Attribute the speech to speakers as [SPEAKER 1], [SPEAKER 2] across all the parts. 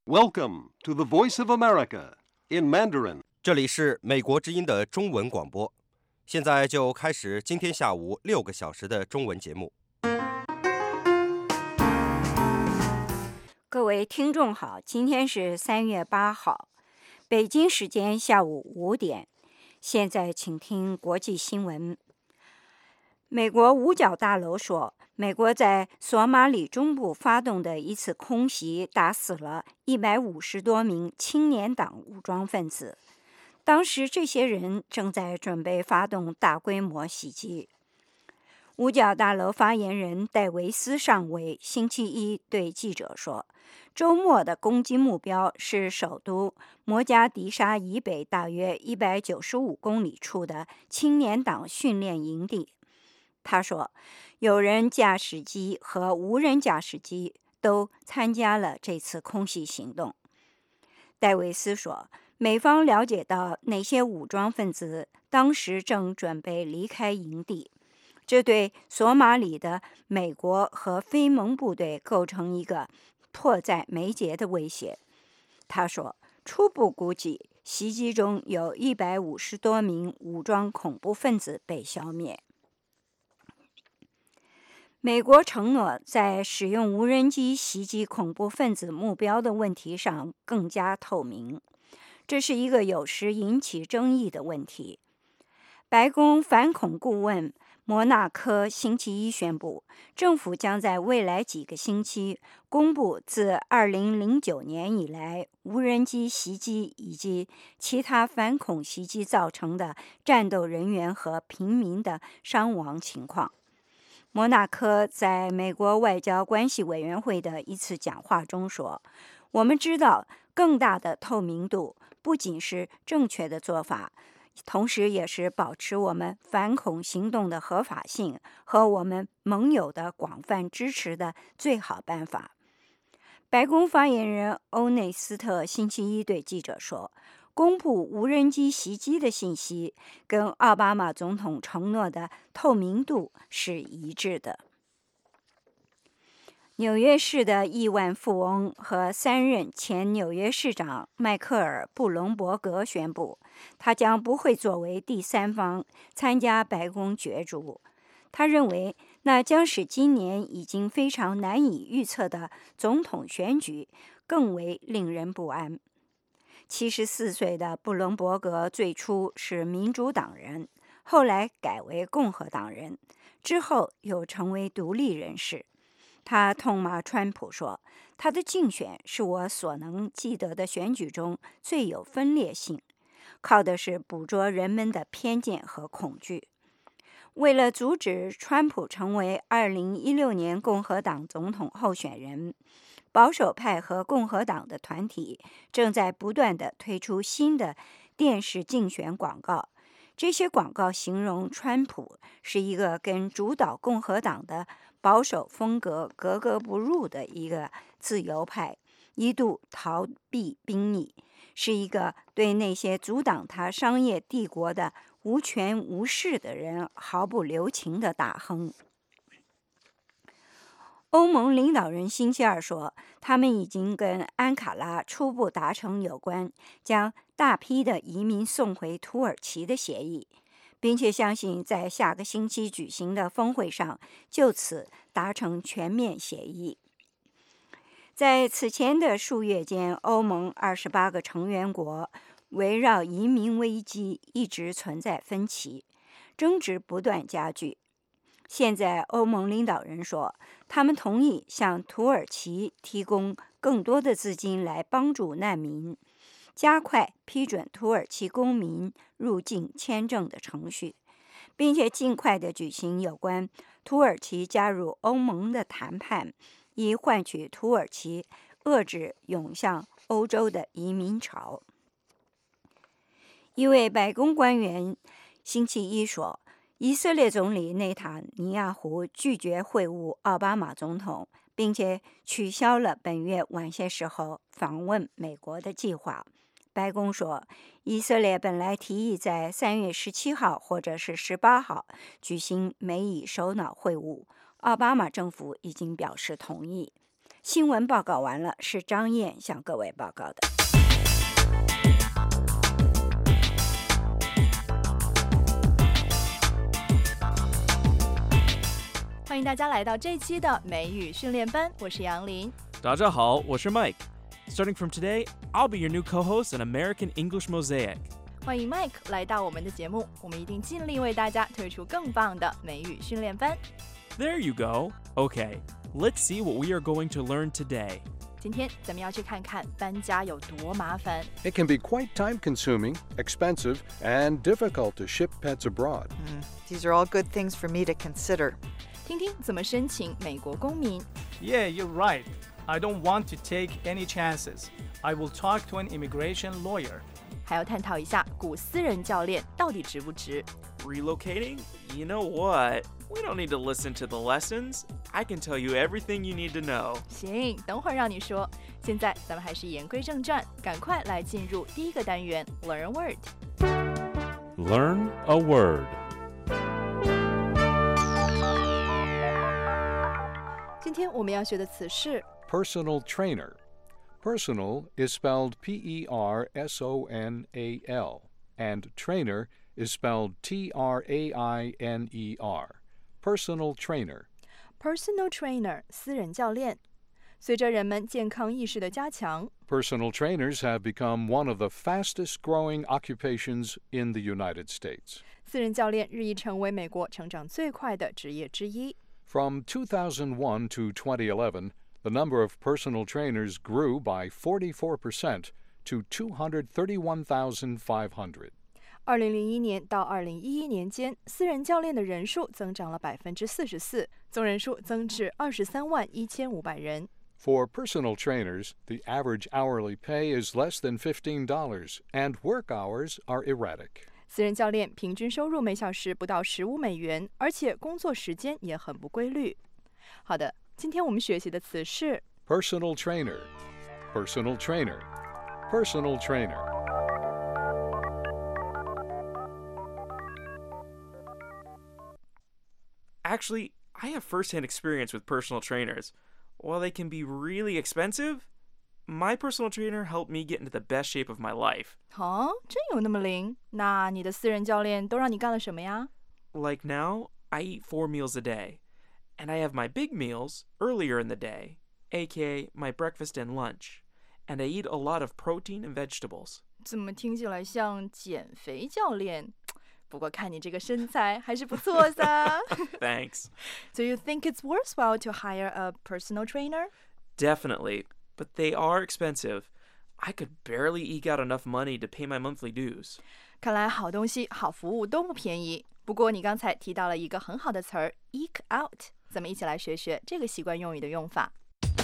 [SPEAKER 1] Welcome to the Voice of America in Mandarin.
[SPEAKER 2] 这里是美国之音的中文广播，现在就开始今天下午6个小时的中文节目。
[SPEAKER 3] 各位听众好，今天是3月8号，北京时间下午5点。现在请听国际新闻。美国五角大楼说，美国在索马里中部发动的一次空袭打死了150多名青年党武装分子。当时这些人正在准备发动大规模袭击。五角大楼发言人戴维斯上尉星期一对记者说，周末的攻击目标是首都摩加迪沙以北大约195公里处的青年党训练营地。他说，有人驾驶机和无人驾驶机都参加了这次空袭行动。戴维斯说，美方了解到那些武装分子当时正准备离开营地，这对索马里的美国和非盟部队构成一个迫在眉睫的威胁。他说，初步估计袭击中有150多名武装恐怖分子被消灭。美国承诺在使用无人机袭击恐怖分子目标的问题上更加透明，这是一个有时引起争议的问题。白宫反恐顾问莫纳科星期一宣布，政府将在未来几个星期公布自2009年以来无人机袭击以及其他反恐袭击造成的战斗人员和平民的伤亡情况。莫纳科在美国外交关系委员会的一次讲话中说，我们知道更大的透明度不仅是正确的做法，同时也是保持我们反恐行动的合法性和我们盟友的广泛支持的最好办法。白宫发言人欧内斯特星期一对记者说，公布无人机袭击的信息跟奥巴马总统承诺的透明度是一致的。纽约市的亿万富翁和3任前纽约市长迈克尔·布隆伯格宣布，他将不会作为第三方参加白宫角逐。他认为那将使今年已经非常难以预测的总统选举更为令人不安。74岁的布隆伯格最初是民主党人，后来改为共和党人，之后又成为独立人士。他痛骂川普说，他的竞选是我所能记得的选举中最有分裂性，靠的是捕捉人们的偏见和恐惧。为了阻止川普成为2016年共和党总统候选人，保守派和共和党的团体正在不断地推出新的电视竞选广告。这些广告形容川普是一个跟主导共和党的保守风格格格不入的一个自由派，一度逃避兵役，是一个对那些阻挡他商业帝国的无权无势的人毫不留情的大亨。欧盟领导人星期二说，他们已经跟安卡拉初步达成有关将大批的移民送回土耳其的协议，并且相信在下个星期举行的峰会上就此达成全面协议。在此前的数月间，欧盟28个成员国围绕移民危机一直存在分歧，争执不断加剧。现在欧盟领导人说，他们同意向土耳其提供更多的资金来帮助难民，加快批准土耳其公民入境签证的程序，并且尽快地举行有关土耳其加入欧盟的谈判，以换取土耳其遏制涌向欧洲的移民潮。一位白宫官员星期一说，以色列总理内塔尼亚胡拒绝会晤奥巴马总统，并且取消了本月晚些时候访问美国的计划。白宫说，以色列本来提议在3月17号或者是18号举行美以首脑会晤，奥巴马政府已经表示同意。 新闻报告完了，是张燕向各位报告的。
[SPEAKER 4] 欢迎大家来到这期的美语训练班，我是杨林。
[SPEAKER 5] 大家好，我是 Mike. Starting from today, I'll be your new co-host on American English Mosaic.
[SPEAKER 4] 欢迎 Mike 来到我们的节目，我们一定尽力为大家推出更棒的美语训练班。
[SPEAKER 5] There you go. Okay, let's see what we are going to learn today.
[SPEAKER 4] 今天咱们要去看看搬家有多麻烦。
[SPEAKER 1] It can be quite time-consuming, expensive, and difficult to ship pets abroad.
[SPEAKER 6] These are all good things for me to consider.
[SPEAKER 4] 听听怎么申请美国公民。
[SPEAKER 7] Yeah, you're right. I don't want to take any chances. I will talk to an immigration lawyer.
[SPEAKER 4] 还要探讨一下雇私人教练到底值不值。
[SPEAKER 5] Relocating? You know what? We don't need to listen to the lessons. I can tell you everything you need to know.
[SPEAKER 4] 行，等会儿让你说。现在咱们还是言归正传，赶快来进入第一个单元 Learn a Word。
[SPEAKER 8] Learn a word.
[SPEAKER 4] 今天我们要学的词是
[SPEAKER 1] Personal trainer. Personal is spelled P-E-R-S-O-N-A-L, and trainer is spelled T-R-A-I-N-E-R. Personal trainer.
[SPEAKER 4] Personal trainer 私人教练。随着人们健康意识的加强，
[SPEAKER 1] Personal trainers have become one of the fastest-growing occupations in the United States.
[SPEAKER 4] 私人教练日益成为美国成长最快的职业之一。
[SPEAKER 1] From 2001 to 2011, the number of personal trainers grew by 44% to 231,500.
[SPEAKER 4] 2001年到2011年间，私人教练的人数增长了44%，总人数增至231500人。
[SPEAKER 1] For personal trainers, the average hourly pay is less than $15, and work hours are erratic.
[SPEAKER 4] 私人教练平均收入每小时不到15美元，而且工作时间也很不规律。好的，今天我们学习的词是
[SPEAKER 1] Personal trainer, personal trainer, personal trainer.
[SPEAKER 5] Actually, I have first-hand experience with personal trainers. While they can be really expensive, my personal trainer helped me get into the best shape of my life.
[SPEAKER 4] 哦，真有那么灵？那你的私人教练都让你干了什么呀？
[SPEAKER 5] Like now, I eat 4 meals a day, and I have my big meals earlier in the day, aka my breakfast and lunch, and I eat a lot of protein and vegetables.
[SPEAKER 4] 怎么听起来像减肥教练？不过看你这个身材还是不错的。
[SPEAKER 5] Thanks.
[SPEAKER 4] So you think it's worthwhile to hire a personal trainer?
[SPEAKER 5] Definitely, but they are expensive. I could barely eke out enough money to pay my monthly dues.
[SPEAKER 4] 看来好东西、好服务都不便宜。不过你刚才提到了一个很好的词儿 eke out， 咱们一起来学学这个习惯用语的用法。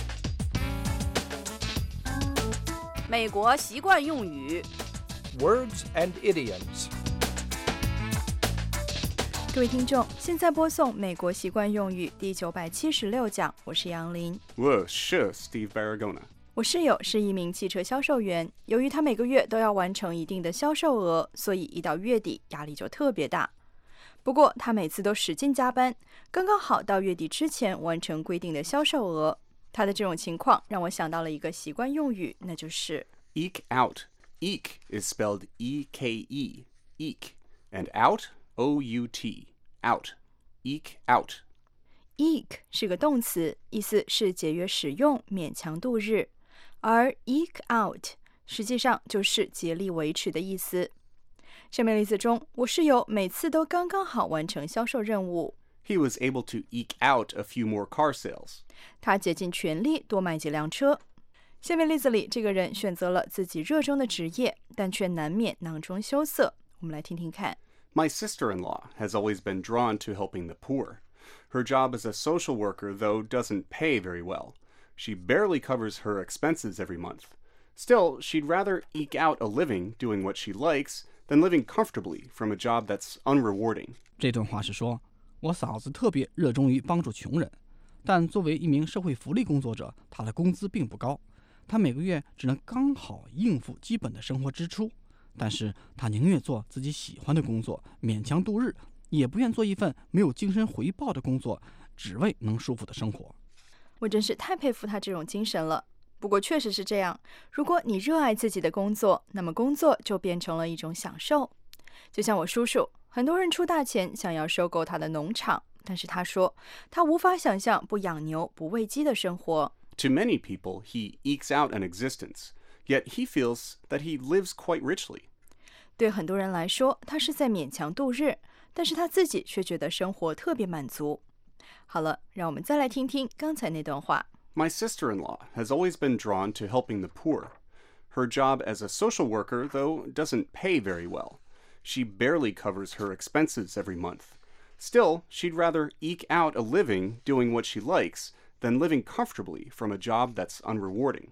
[SPEAKER 9] 美国习惯用语
[SPEAKER 10] Words and idioms.
[SPEAKER 4] 各位听众，现在播送美国习惯用语第976讲，我是杨林。
[SPEAKER 11] 我是 Steve Baragona。
[SPEAKER 4] 我室友是一名汽车销售员，由于他每个月都要完成一定的销售额，所以一到月底压力就特别大。不过他每次都使劲加班，刚刚好到月底之前完成规定的销售额。他的这种情况让我想到了一个习惯用语，那就是
[SPEAKER 11] Eke out. Eke is spelled E-K-E. Eke. And out, O-U-T. Out. Eke out.
[SPEAKER 4] Eke 是个动词，意思是节约使用，勉强度日。而 eke out 实际上就是竭力维持的意思。上面例子中，我室友每次都刚刚好完成销售任务。
[SPEAKER 11] He was able to eke out a few more car sales.
[SPEAKER 4] 他竭尽全力多卖几辆车。下面例子里，这个人选择了自己热衷的职业，但却难免囊中羞涩。我们来听听看。
[SPEAKER 11] My sister-in-law has always been drawn to helping the poor. Her job as a social worker, though, doesn't pay very well. She barely covers her expenses every month. Still, she'd rather eke out a living doing what she likes than living comfortably from a job that's unrewarding.
[SPEAKER 12] 这段话是说，我嫂子特别热衷于帮助穷人，但作为一名社会福利工作者，她的工资并不高，她每个月只能刚好应付基本的生活支出。但是她宁愿做自己喜欢的工作，勉强度日，也不愿做一份没有精神回报的工作，只为能舒服的生活。
[SPEAKER 4] 我真是太佩服他这种精神了。不过确实是这样，如果你热爱自己的工作，那么工作就变成了一种享受。就像我叔叔，很多人出大钱想要收购他的农场，但是他说他无法想象不养牛不喂鸡的生活。
[SPEAKER 11] To many people, he ekes out an existence, yet he feels that he lives quite richly.
[SPEAKER 4] 对很多人来说，他是在勉强度日，但是他自己却觉得生活特别满足。好了，让我们再来听听刚才那段话。
[SPEAKER 11] My sister-in-law has always been drawn to helping the poor. Her job as a social worker, though, doesn't pay very well. She barely covers her expenses every month. Still, she'd rather eke out a living doing what she likes than living comfortably from a job that's unrewarding.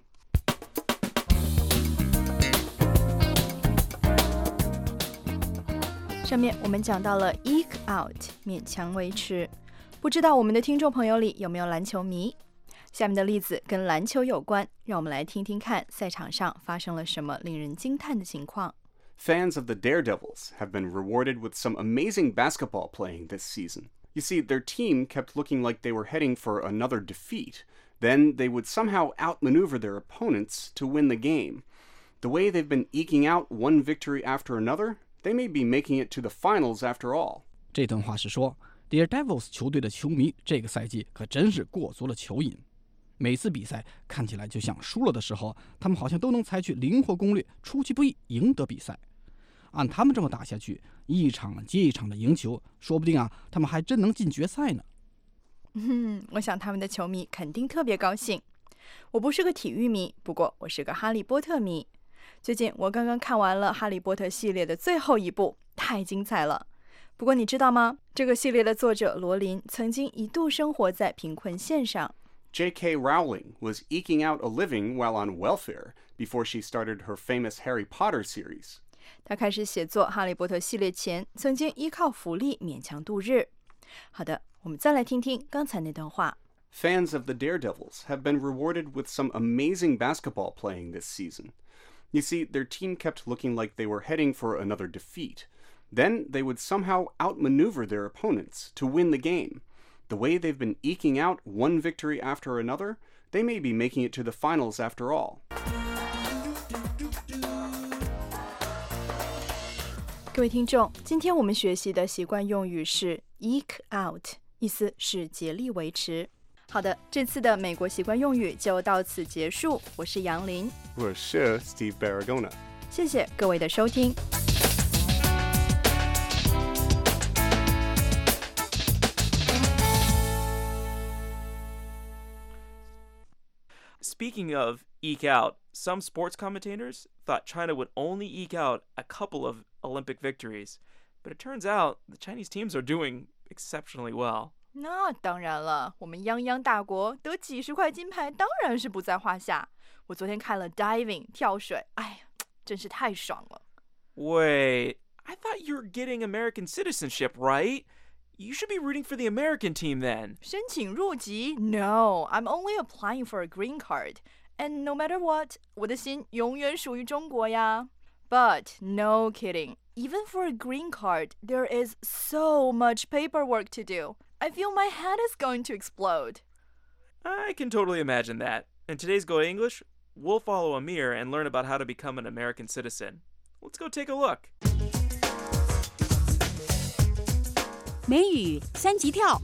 [SPEAKER 4] 上面我们讲到了 eke out， 勉强维持。不知道我们的听众朋友里有没有篮球迷？下面的例子跟篮球有关，让我们来听听看赛场上发生了什么令人惊叹的情况。
[SPEAKER 11] Fans of the Daredevils have been rewarded with some amazing basketball playing this season. You see, their team kept looking like they were heading for another defeat. Then they would somehow outmaneuver their opponents to win the game. The way they've been eking out one victory after another, they may be making it to the finals after all.
[SPEAKER 12] 这段话是说 Daredevils 球队的球迷这个赛季可真是过足了球瘾。每次比赛看起来就像输了的时候，他们好像都能采取灵活攻略，出其不意赢得比赛。按他们这么打下去，一场接一场的赢球，说不定他们还真能进决赛呢。
[SPEAKER 4] 我想他们的球迷肯定特别高兴。我不是个体育迷，不过我是个哈利波特迷。最近我刚刚看完了哈利波特系列的最后一部，太精彩了。不过你知道吗？这个系列的作者罗琳曾经一度生活在贫困线上。
[SPEAKER 11] J.K. Rowling was eking out a living while on welfare before she started her famous Harry Potter series.
[SPEAKER 4] 他开始写作《哈利波特》系列前，曾经依靠福利勉强度日。好的，我们再来听听刚才那段话。
[SPEAKER 11] Fans of the Daredevils have been rewarded with some amazing basketball playing this season. You see, their team kept looking like they were heading for another defeat. Then they would somehow outmaneuver their opponents to win the game. The way they've been eking out one victory after another, they may be making it to the finals after all.
[SPEAKER 4] 各位听众，今天我们学习的习惯用语是 eke out， 意思是竭力维持。好的，这次的美国习惯用语就到此结束。我是杨林，
[SPEAKER 11] 我是 Steve Baragona。
[SPEAKER 4] 谢谢各位的收听。
[SPEAKER 5] Speaking of eke out, some sports commentators thought China would only eke out a couple of Olympic victories, but it turns out the Chinese teams are doing exceptionally well.
[SPEAKER 4] 那当然了，我们泱泱大国得几十块金牌当然是不在话下。我昨天看了 diving 跳水，哎呀，真是太爽了。
[SPEAKER 5] Wait, I thought you were getting American citizenship, right? You should be rooting for the American team then.
[SPEAKER 4] 申请入籍 ？No, I'm only applying for a green card. And no matter what, 我的心永远属于中国呀。But no kidding. Even for a green card, there is so much paperwork to do. I feel my head is going to explode.
[SPEAKER 5] I can totally imagine that. In today's Go English, we'll follow Amir and learn about how to become an American citizen. Let's go take a look.
[SPEAKER 13] 美语三级跳，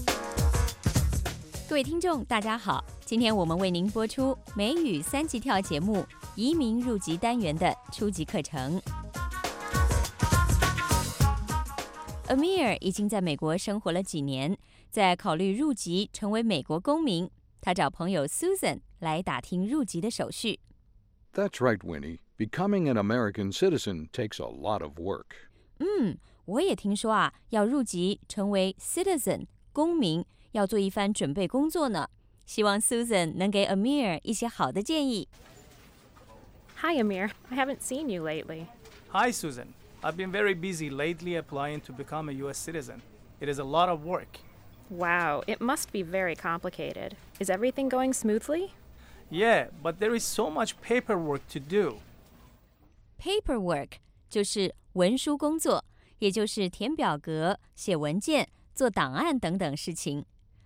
[SPEAKER 13] 各位听众，大家好！今天我们为您播出美语三级跳节目移民入籍单元的初级课程。Amir 已经在美国生活了几年，在考虑入籍成为美国公民。他找朋友 Susan 来打听入籍的手续。
[SPEAKER 1] That's right, Winnie. Becoming an American citizen takes a lot of work.
[SPEAKER 13] 我也听说要入籍成为 citizen 公民，要做一番准备工作呢。希望 Susan 能给 Amir 一些好的建议。
[SPEAKER 14] Hi, Amir. I haven't seen you lately.
[SPEAKER 7] Hi, Susan. I've been very busy lately applying to become a U.S. citizen. It is a lot of work.
[SPEAKER 14] Wow, it must be very complicated. Is everything going smoothly?
[SPEAKER 7] Yeah, but there is so much paperwork to do.
[SPEAKER 13] Paperwork 就是文书工作，也就是填表格、写文件、做档案等等事情。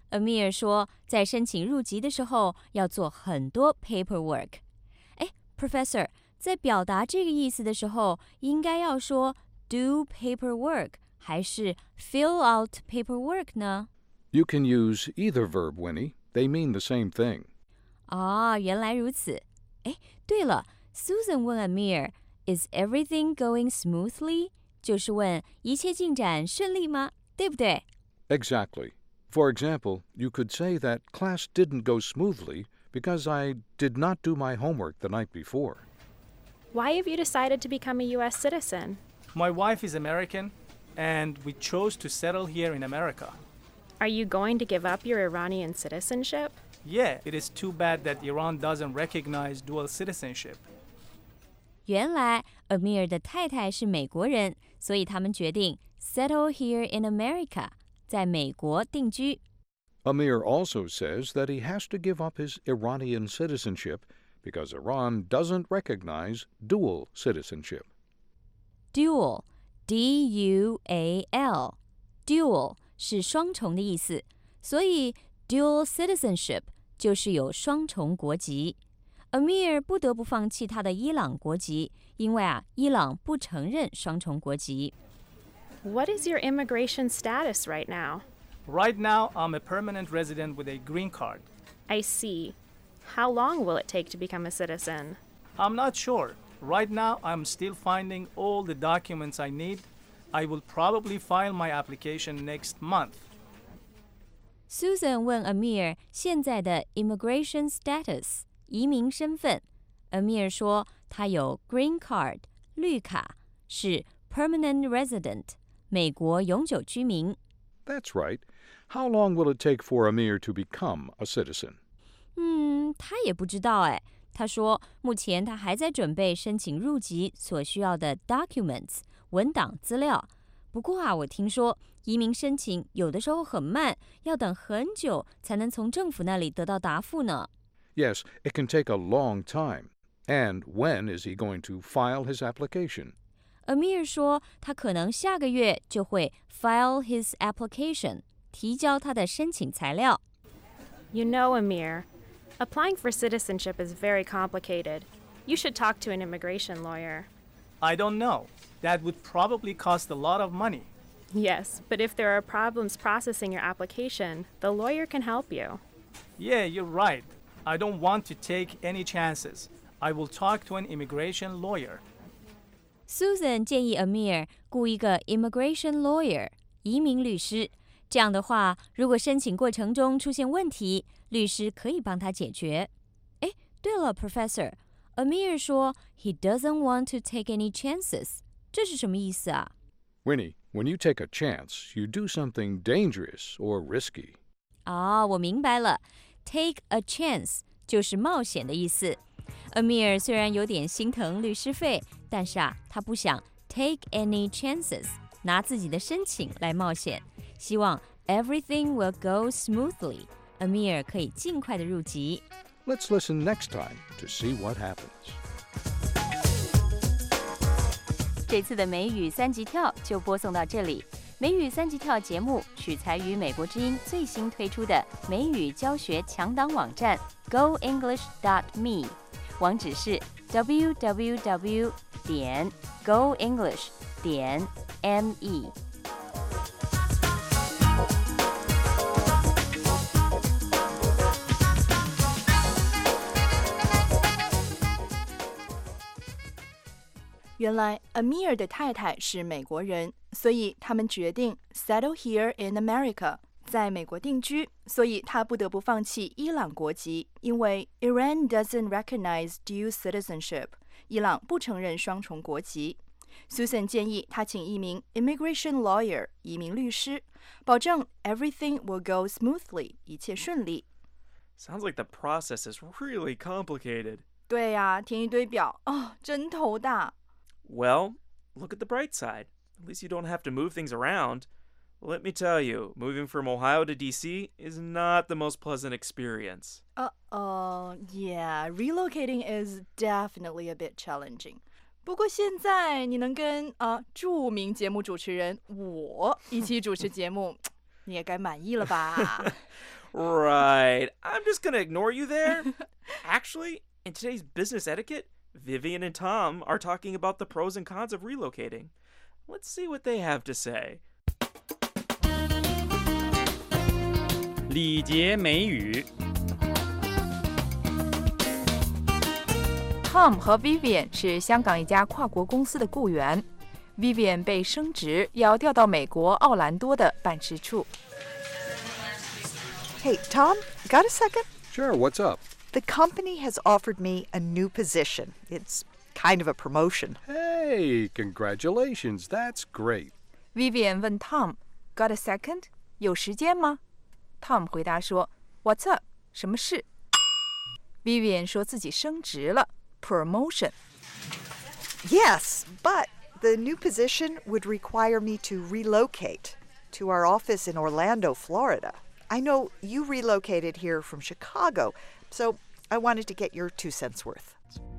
[SPEAKER 13] Amir 说，在申请入籍的时候要做很多 paperwork。Professor， 在表达这个意思的时候，应该要说 do paperwork 还是 fill out paperwork 呢？
[SPEAKER 1] You can use either verb, Winnie. They mean the same thing.
[SPEAKER 13] 原来如此。对了 ，Susan 问 Amir，Is everything going smoothly？ 就是问一切进展顺利吗？对不对？
[SPEAKER 1] Exactly. For example, you could say that class didn't go smoothly because I did not do my homework the night before.
[SPEAKER 14] Why have you decided to become a U.S. citizen?
[SPEAKER 7] My wife is American, and we chose to settle here in America.
[SPEAKER 14] Are you going to give up your Iranian citizenship?
[SPEAKER 7] Yeah, it is too bad that Iran doesn't recognize dual citizenship.
[SPEAKER 13] 原来 Amir 的太太是美国人，所以他们决定 settle here in America， 在美国定居。
[SPEAKER 1] Amir also says that he has to give up his Iranian citizenship because Iran doesn't recognize dual citizenship.
[SPEAKER 13] Dual, D-U-A-L, dual 是双重的意思，所以 dual citizenship 就是有双重国籍。Amir 不得不放弃他的伊朗国籍，因为伊朗不承认双重国籍。
[SPEAKER 14] What is your immigration status right now?
[SPEAKER 7] Right now, I'm a permanent resident with a green card.
[SPEAKER 14] I see. How long will it take to become a citizen?
[SPEAKER 7] I'm not sure. Right now, I'm still finding all the documents I need. I will probably file my application next month.
[SPEAKER 13] Susan 问 Amir 现在的 immigration status 移民身份。Amir 说他有 green card 绿卡，是 permanent resident 美国永久居民。
[SPEAKER 1] That's right. How long will it take for Amir to become a citizen?
[SPEAKER 13] 他也不知道他说目前他还在准备申请入籍所需要的 documents 文档资料。不过我听说移民申请有的时候很慢，要等很久才能从政府那里得到答复呢。
[SPEAKER 1] Yes, it can take a long time. And when is he going to file his application?
[SPEAKER 13] Amir 说他可能下个月就会 file his application 提交他的申请材料。
[SPEAKER 14] You know, Amir, applying for citizenship is very complicated. You should talk to an immigration lawyer.
[SPEAKER 7] I don't know. That would probably cost a lot of money.
[SPEAKER 14] Yes, but if there are problems processing your application, the lawyer can help you.
[SPEAKER 7] Yeah, you're right. I don't want to take any chances. I will talk to an immigration lawyer.
[SPEAKER 13] Susan 建议 Amir 雇一个 immigration lawyer 移民律师。这样的话，如果申请过程中出现问题，律师可以帮他解决。对了 Professor, Amir 说 he doesn't want to take any chances. 这是什么意思啊？
[SPEAKER 1] Winnie, when you take a chance, you do something dangerous or risky.
[SPEAKER 13] 我明白了。Take a chance 就是冒险的意思。Amir 虽然有点心疼律师费，但是他不想 take any chances 拿自己的申请来冒险，希望 everything will go smoothly. Amir 可以尽快的入籍。
[SPEAKER 1] Let's listen next time to see what happens.
[SPEAKER 13] 这次的美语三级跳就播送到这里。美语三级跳节目取材于美国之音最新推出的美语教学强档网站 GoEnglish.me， 网址是 www.goenglish.me。
[SPEAKER 4] 原来 Amir 的太太是美国人，所以他们决定 settle here in America， 在美国定居，所以他不得不放弃伊朗国籍，因为 Iran doesn't recognize dual citizenship， 伊朗不承认双重国籍。Susan 建议他请一名 immigration lawyer 移民律师，保证 everything will go smoothly， 一切顺利。
[SPEAKER 5] Sounds like the process is really complicated.
[SPEAKER 4] 对呀，填一堆表，真头大。
[SPEAKER 5] Well, look at the bright side. At least you don't have to move things around. Let me tell you, moving from Ohio to D.C. is not the most pleasant experience.
[SPEAKER 4] Yeah, relocating is definitely a bit challenging. 不过现在你能跟著名节目主持人我一起主持节目， 你也该满意了吧？
[SPEAKER 5] Right. I'm just gonna ignore you there. Actually, in today's business etiquette, Vivian and Tom are talking about the pros and cons of relocating. Let's see what they have to say.
[SPEAKER 8] 礼节美语。
[SPEAKER 4] Tom 和 Vivian 是香港一家跨国公司的雇员。Vivian 被升职，要调到美国奥兰多的办事处。
[SPEAKER 6] Hey, Tom, got a second?
[SPEAKER 1] Sure, what's up?
[SPEAKER 6] The company has offered me a new position. It's kind of a promotion.
[SPEAKER 1] Hey, congratulations. That's great.
[SPEAKER 4] Vivian 问 Tom, "Got a second? 有时间吗？" Tom 回答说 "What's up? 什么事？" Vivian 说自己升职了 ，promotion。
[SPEAKER 6] Yes, but the new position would require me to relocate to our office in Orlando, Florida. I know you relocated here from Chicago, so I wanted to get your 2 cents worth.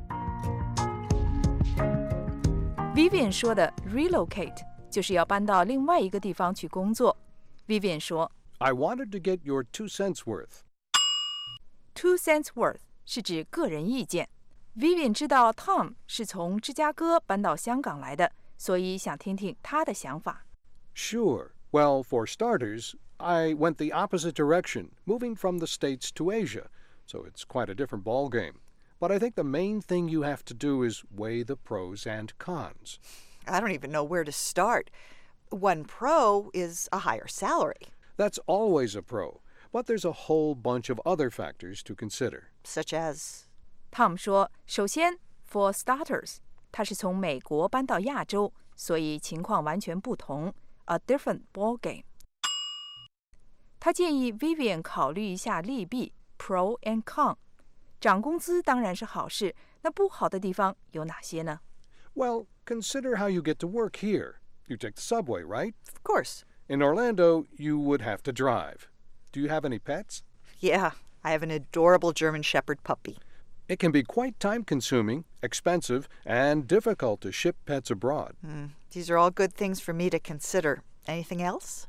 [SPEAKER 4] Vivian 说的 relocate 就是要搬到另外一个地方去工作。Vivian 说
[SPEAKER 1] I wanted to get your 2 cents worth.
[SPEAKER 4] 2 cents worth 是指个人意见。Vivian 知道 Tom 是从芝加哥搬到香港来的，所以想听听他的想法。
[SPEAKER 1] Sure. Well, for starters, I went the opposite direction, moving from the States to Asia, so it's quite a different ballgame. But I think the main thing you have to do is weigh the pros and cons.
[SPEAKER 6] I don't even know where to start. One pro is a higher salary.
[SPEAKER 1] That's always a pro, but there's a whole bunch of other factors to consider.
[SPEAKER 6] Such as?
[SPEAKER 4] Tom 说，首先 for starters， 他是从美国搬到亚洲，所以情况完全不同 ，a different ball game。他建议 Vivian 考虑一下利弊 pro and con。涨工资当然是好事，那不好的地方有哪些呢？
[SPEAKER 1] Well, consider how you get to work here. You take the subway, right?
[SPEAKER 6] Of course.
[SPEAKER 1] In Orlando, you would have to drive. Do you have any pets?
[SPEAKER 6] Yeah, I have an adorable German Shepherd puppy.
[SPEAKER 1] It can be quite time-consuming, expensive, and difficult to ship pets abroad.
[SPEAKER 6] These are all good things for me to consider. Anything else?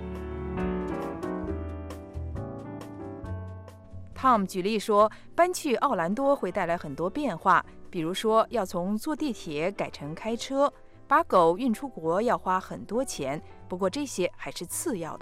[SPEAKER 4] Tom 举例说，搬去奥兰多会带来很多变化，比如说要从坐地铁改成开车，把狗运出国要花很多钱，不过这些还是次要的。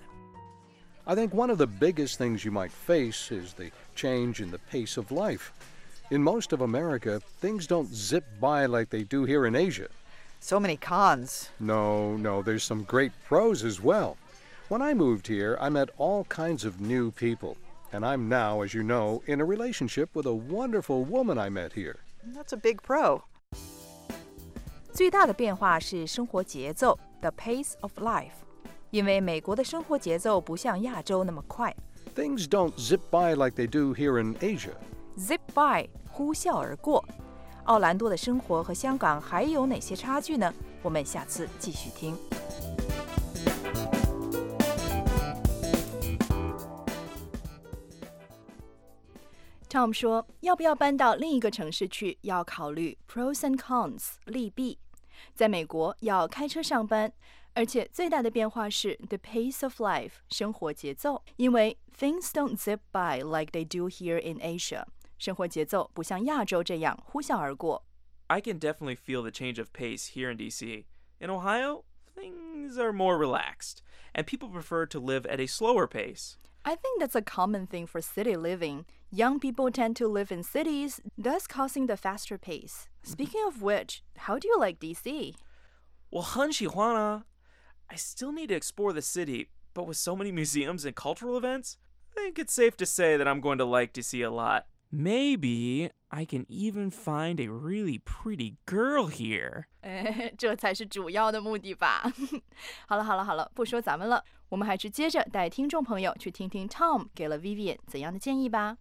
[SPEAKER 1] I think one of the biggest things you might face is the change in the pace of life. In most of America, things don't zip by like they do here in Asia.
[SPEAKER 6] So many cons.
[SPEAKER 1] No, there's some great pros as well. When I moved here, I met all kinds of new people. And I'm now, as you know, in a relationship with a wonderful woman I met here.
[SPEAKER 6] That's a big pro.
[SPEAKER 4] 最大的变化是生活节奏 ，the pace of life， 因为美国的生活节奏不像亚洲那么快。
[SPEAKER 1] Things don't zip by like they do here in Asia.
[SPEAKER 4] Zip by， 呼啸而过。奥兰多的生活和香港还有哪些差距呢？我们下次继续听。Tom 说，要不要搬到另一个城市去，要考虑 pros and cons 利弊。在美国要开车上班，而且最大的变化是 the pace of life 生活节奏，因为 things don't zip by like they do here in Asia 生活节奏不像亚洲这样呼啸而过。
[SPEAKER 5] I can definitely feel the change of pace here in DC. In Ohio, things are more relaxed, and people prefer to live at a slower pace.
[SPEAKER 4] I think that's a common thing for city living. Young people tend to live in cities, thus causing the faster pace. Speaking of which, how do you like DC?
[SPEAKER 5] 我很喜欢啊. I still need to explore the city, but with so many museums and cultural events, I think it's safe to say that I'm going to like DC a lot. Maybe I can even find a really pretty girl here.
[SPEAKER 4] 这才是主要的目的吧。好了，不说咱们了，我们还是接着带听众朋友去听听 Tom 给了 Vivian 怎样的建议吧。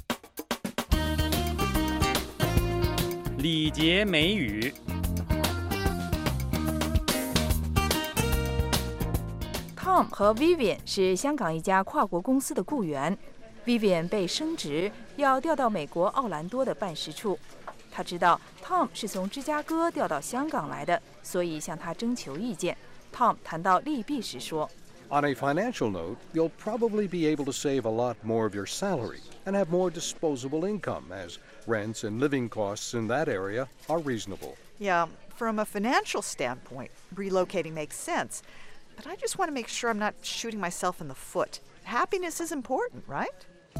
[SPEAKER 8] 礼节美语。
[SPEAKER 4] Tom 和 Vivian 是香港一家跨国公司的雇员。Vivian 被升职，要调到美国奥兰多的办事处。他知道 Tom 是从芝加哥调到香港来的，所以向他征求意见。Tom 谈到利弊时说
[SPEAKER 1] On a financial note, you'll probably be able to save a lot more of your salary and have more disposable income as rents and living costs in that area are reasonable.
[SPEAKER 6] Yeah, from a financial standpoint, relocating makes sense. But I just want to make sure I'm not shooting myself in the foot. Happiness is important, right?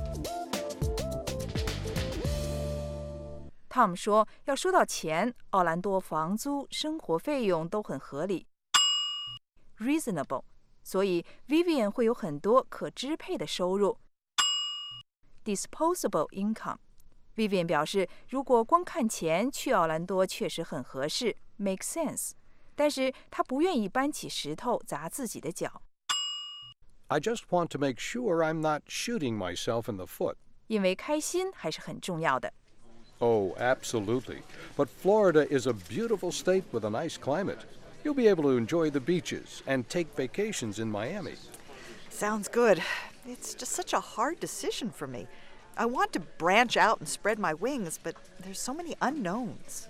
[SPEAKER 4] Tom 说，要说到钱，奥兰多房租、生活费用都很合理 ，reasonable， 所以 Vivian 会有很多可支配的收入 ，disposable income。Vivian 表示，如果光看钱，去奥兰多确实很合适 ，make sense。但是他不愿意搬起石头砸自己的脚。
[SPEAKER 1] I just want to make sure I'm not shooting myself in the foot.
[SPEAKER 4] 因为开心还是很重要的。
[SPEAKER 1] Oh, absolutely. But Florida is a beautiful state with a nice climate. You'll be able to enjoy the beaches and take vacations in Miami.
[SPEAKER 6] Sounds good. It's just such a hard decision for me. I want to branch out and spread my wings, but there's so many unknowns.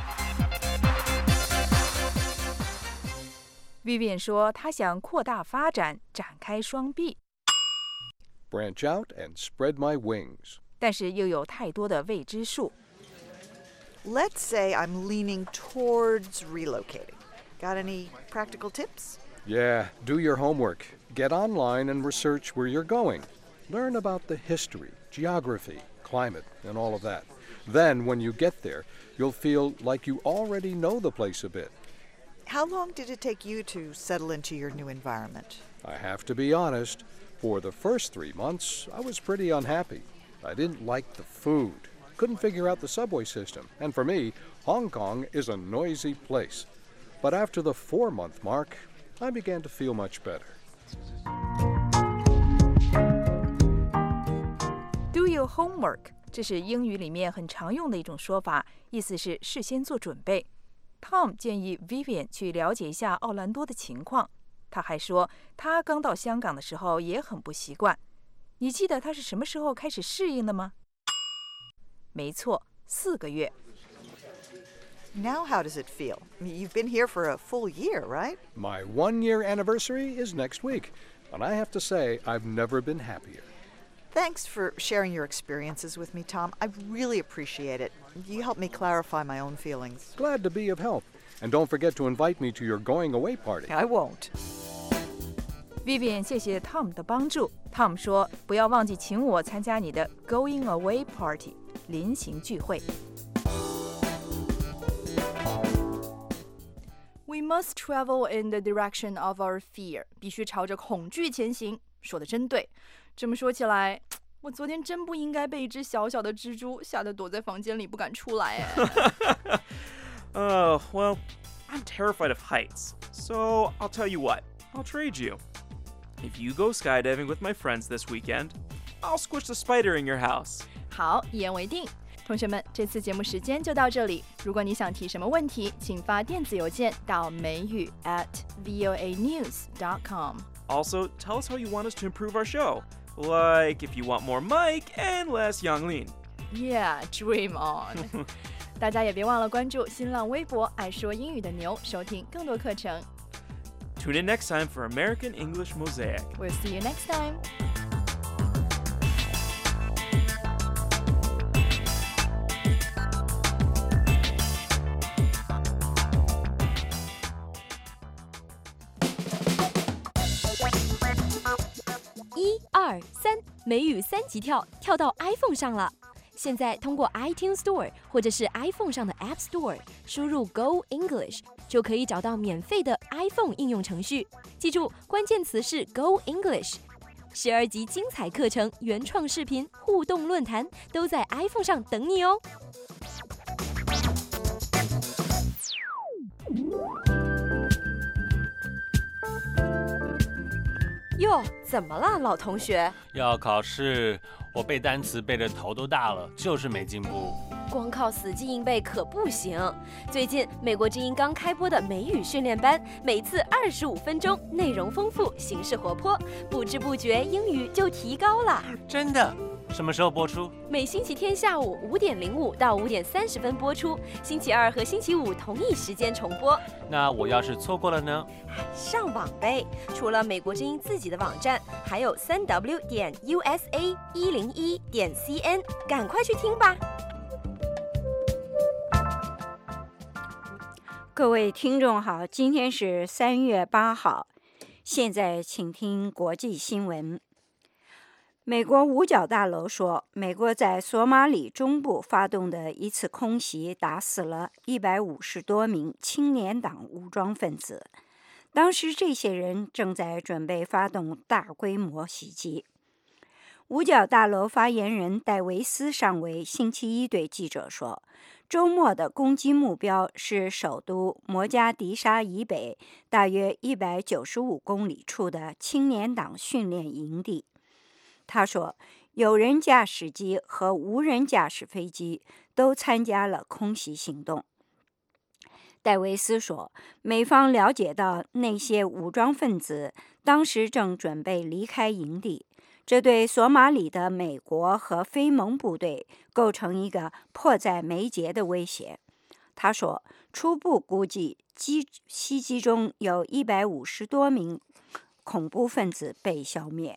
[SPEAKER 4] Vivian 说，她想扩大发展，展开双臂。
[SPEAKER 1] Branch out and spread my wings.
[SPEAKER 4] 但是又有太多的未知数。
[SPEAKER 6] Let's say I'm leaning towards relocating. Got any practical tips?
[SPEAKER 1] Yeah, do your homework. Get online and research where you're going. Learn about the history, geography, climate, and all of that. Then, when you get there, you'll feel like you already know the place a bit.
[SPEAKER 6] How long did it take you to settle into your new environment?
[SPEAKER 1] I have to be honest. For the first 3 months, I was pretty unhappy. I didn't like the food, couldn't figure out the subway system, and for me, Hong Kong is a noisy place. But after the 4-month mark, I began to feel much better.
[SPEAKER 4] Do your homework， 这是英语里面很常用的一种说法，意思是事先做准备。Tom 建议 Vivian 去了解一下奥兰多的情况。他还说，他刚到香港的时候也很不习惯。你记得他是什么时候开始适应的吗？没错，4个月。
[SPEAKER 6] Now how does it feel? You've been here for a full year, right?
[SPEAKER 1] My 1-year anniversary is next week, and I have to say I've never been happier.
[SPEAKER 6] Thanks for sharing your experiences with me, Tom. I really appreciate it. You helped me clarify my own feelings.
[SPEAKER 1] Glad to be of help. And don't forget to invite me to your going away party.
[SPEAKER 6] I won't.
[SPEAKER 4] Vivian 谢谢 Tom 的帮助。Tom 说，不要忘记请我参加你的 going away party 临行聚会。We must travel in the direction of our fear. 必须朝着恐惧前行。说的真对。这么说起来，我昨天真不应该被一只小小的蜘蛛吓得躲在房间里不敢出来哎。
[SPEAKER 5] Well, I'm terrified of heights. So I'll tell you what, I'll trade you. If you go skydiving with my friends this weekend, I'll squish the spider in your house.
[SPEAKER 4] 好，一言为定。同学们，这次节目时间就到这里。如果你想提什么问题，请发电子邮件到美语@voanews.com。
[SPEAKER 5] Also, tell us how you want us to improve our show. Like if you want more Mike and less Yanglin.
[SPEAKER 4] Yeah, dream on. 大家也别忘了关注新浪微博爱说英语的牛，收听更多课程。
[SPEAKER 5] Tune in next time for American English Mosaic.
[SPEAKER 4] We'll see you next time.
[SPEAKER 13] $1、2、3，美语3级跳，跳到 iPhone 上了。现在通过 iTunes Store 或者是 iPhone 上的 App Store 输入 Go English 就可以找到免费的 iPhone 应用程序。记住，关键词是 Go English。12集精彩课程、原创视频、互动论坛都在 iPhone 上等你哦。
[SPEAKER 15] 哟，怎么了，老同学？
[SPEAKER 16] 要考试，我背单词背得头都大了，就是没进步。
[SPEAKER 15] 光靠死记硬背可不行。最近美国之音刚开播的美语训练班，每次25分钟，内容丰富，形式活泼，不知不觉英语就提高了。
[SPEAKER 16] 真的？ 什么时候播出？
[SPEAKER 15] 每星期天下午5点05到5点30分播出，星期二和星期五同一时间重播。
[SPEAKER 16] 那我要是错过了呢？
[SPEAKER 15] 上网呗！除了美国之音自己的网站，还有3w.usa101.cn，赶快去听吧！
[SPEAKER 3] 各位听众好，今天是3月8号，现在请听国际新闻。美国五角大楼说，美国在索马里中部发动的一次空袭打死了150多名青年党武装分子。当时这些人正在准备发动大规模袭击。五角大楼发言人戴维斯上尉星期一对记者说，周末的攻击目标是首都摩加迪沙以北大约195公里处的青年党训练营地。他说，有人驾驶机和无人驾驶飞机都参加了空袭行动。戴维斯说，美方了解到那些武装分子当时正准备离开营地，这对索马里的美国和非盟部队构成一个迫在眉睫的威胁。他说，初步估计袭击中有150多名恐怖分子被消灭。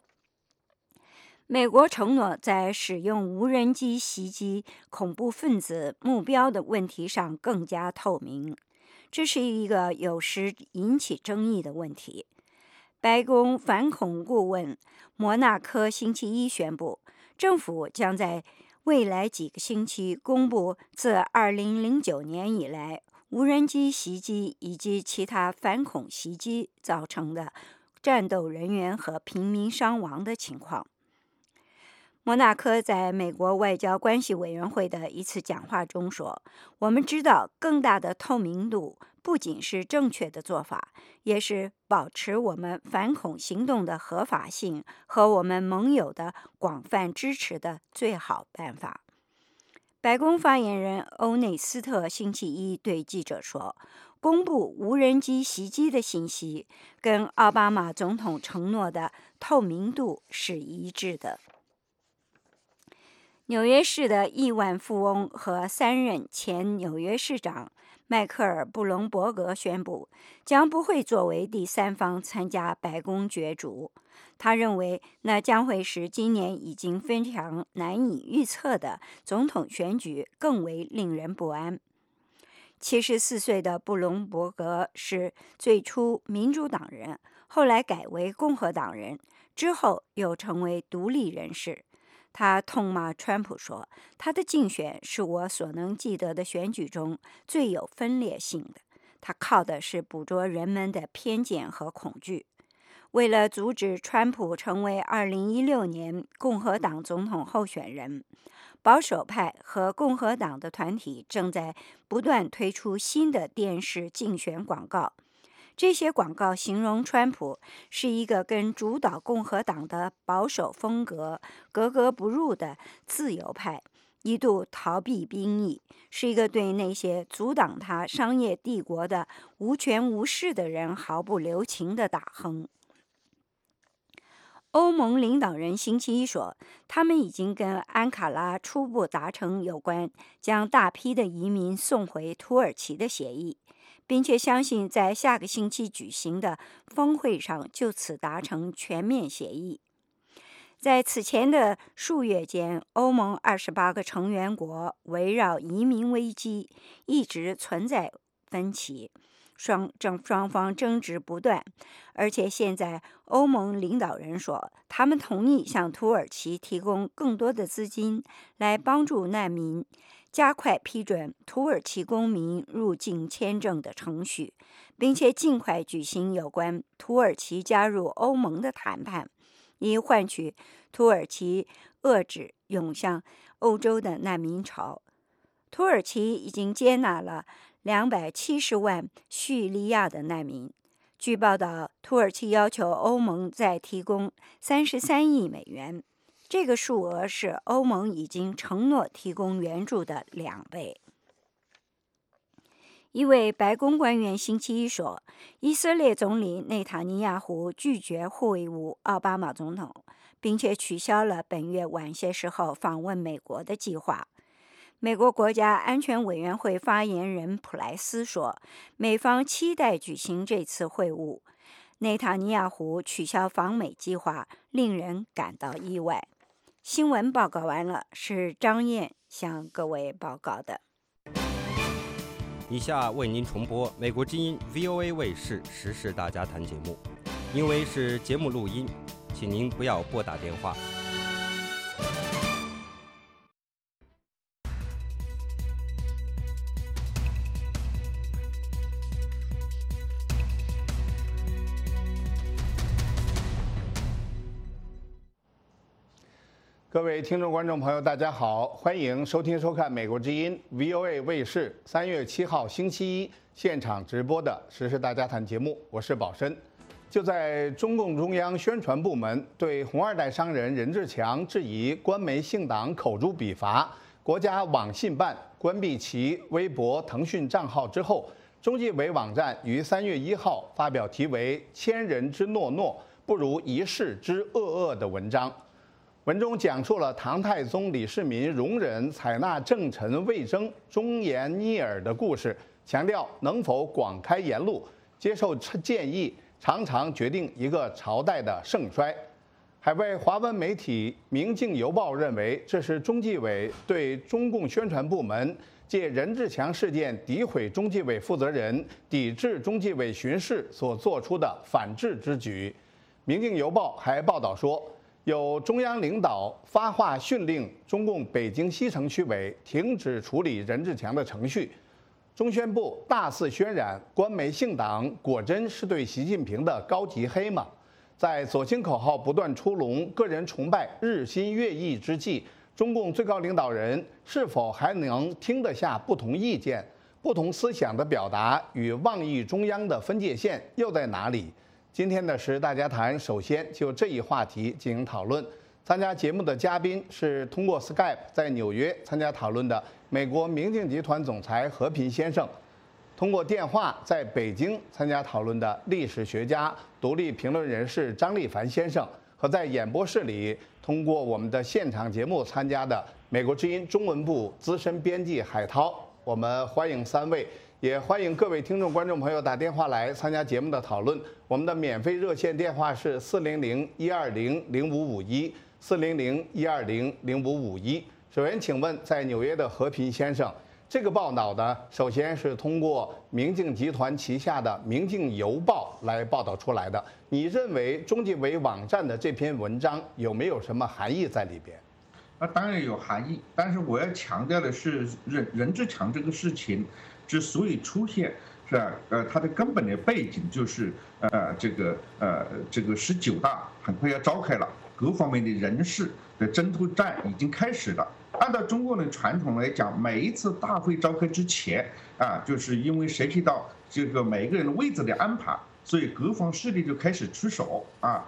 [SPEAKER 3] 美国承诺在使用无人机袭击恐怖分子目标的问题上更加透明，这是一个有时引起争议的问题。白宫反恐顾问莫纳科星期一宣布，政府将在未来几个星期公布自2009年以来无人机袭击以及其他反恐袭击造成的战斗人员和平民伤亡的情况。莫纳科在美国外交关系委员会的一次讲话中说，我们知道更大的透明度不仅是正确的做法，也是保持我们反恐行动的合法性和我们盟友的广泛支持的最好办法。白宫发言人欧内斯特星期一对记者说，公布无人机袭击的信息跟奥巴马总统承诺的透明度是一致的。纽约市的亿万富翁和3任前纽约市长迈克尔·布隆伯格宣布，将不会作为第三方参加白宫角逐。他认为，那将会使今年已经非常难以预测的总统选举更为令人不安。74岁的布隆伯格是最初民主党人，后来改为共和党人，之后又成为独立人士。他痛骂川普说，他的竞选是我所能记得的选举中最有分裂性的，他靠的是捕捉人们的偏见和恐惧。为了阻止川普成为2016年共和党总统候选人，保守派和共和党的团体正在不断推出新的电视竞选广告。这些广告形容川普是一个跟主导共和党的保守风格格格不入的自由派，一度逃避兵役，是一个对那些阻挡他商业帝国的无权无势的人毫不留情的大亨。欧盟领导人星期一说，他们已经跟安卡拉初步达成有关将大批的移民送回土耳其的协议，并且相信在下个星期举行的峰会上就此达成全面协议。在此前的数月间，欧盟28个成员国围绕移民危机一直存在分歧，双方争执不断，而且现在欧盟领导人说，他们同意向土耳其提供更多的资金来帮助难民，加快批准土耳其公民入境签证的程序，并且尽快举行有关土耳其加入欧盟的谈判，以换取土耳其遏制涌向欧洲的难民潮。土耳其已经接纳了270万叙利亚的难民。据报道，土耳其要求欧盟再提供33亿美元，这个数额是欧盟已经承诺提供援助的2倍。 一位白宫官员星期一说，以色列总理内塔尼亚胡拒绝会晤奥巴马总统，并且取消了本月晚些时候访问美国的计划。美国国家安全委员会发言人普莱斯说，美方期待举行这次会晤。内塔尼亚胡取消访美计划，令人感到意外。新闻报告完了，是张燕向各位报告的。
[SPEAKER 2] 以下为您重播美国之音 VOA 卫视时事大家谈节目，因为是节目录音，请您不要拨打电话。
[SPEAKER 17] 各位听众、观众朋友，大家好，欢迎收听、收看美国之音 VOA 卫视3月7号星期一现场直播的时事大家谈节目，我是宝申。就在中共中央宣传部门对红二代商人任志强质疑官媒信党口诛笔伐，国家网信办关闭其微博、腾讯账号之后，中纪委网站于3月1号发表题为“千人之诺诺，不如一世之恶恶”的文章。文中讲述了唐太宗李世民容忍采纳正臣魏征忠言逆耳的故事，强调能否广开言路、接受建议，常常决定一个朝代的盛衰。海外华文媒体《明镜邮报》认为，这是中纪委对中共宣传部门借任志强事件诋毁中纪委负责人、抵制中纪委巡视所做出的反制之举。《明镜邮报》还报道说，有中央领导发话训令中共北京西城区委停止处理任志强的程序。中宣部大肆渲染官媒信党果真是对习近平的高级黑吗？在左倾口号不断出笼、个人崇拜日新月异之际，中共最高领导人是否还能听得下不同意见、不同思想的表达与妄议中央的分界线又在哪里？今天的时事大家谈，首先就这一话题进行讨论。参加节目的嘉宾是通过 Skype 在纽约参加讨论的美国明镜集团总裁和平先生，通过电话在北京参加讨论的历史学家、独立评论人士张立凡先生，和在演播室里通过我们的现场节目参加的美国之音中文部资深编辑海涛。我们欢迎3位。也欢迎各位听众、观众朋友打电话来参加节目的讨论。我们的免费热线电话是400-120-0551，400-120-0551。首先，请问在纽约的和平先生，这个报道呢，首先是通过明镜集团旗下的《明镜邮报》来报道出来的。你认为中纪委网站的这篇文章有没有什么含义在里边？
[SPEAKER 18] 当然有含义，但是我要强调的是，任志强这个事情之所以出现，是吧？它的根本的背景就是这个19大很快要召开了，各方面的人事的争夺战已经开始了。按照中国的传统来讲，每一次大会召开之前就是因为涉及到这个每个人的位置的安排，所以各方势力就开始出手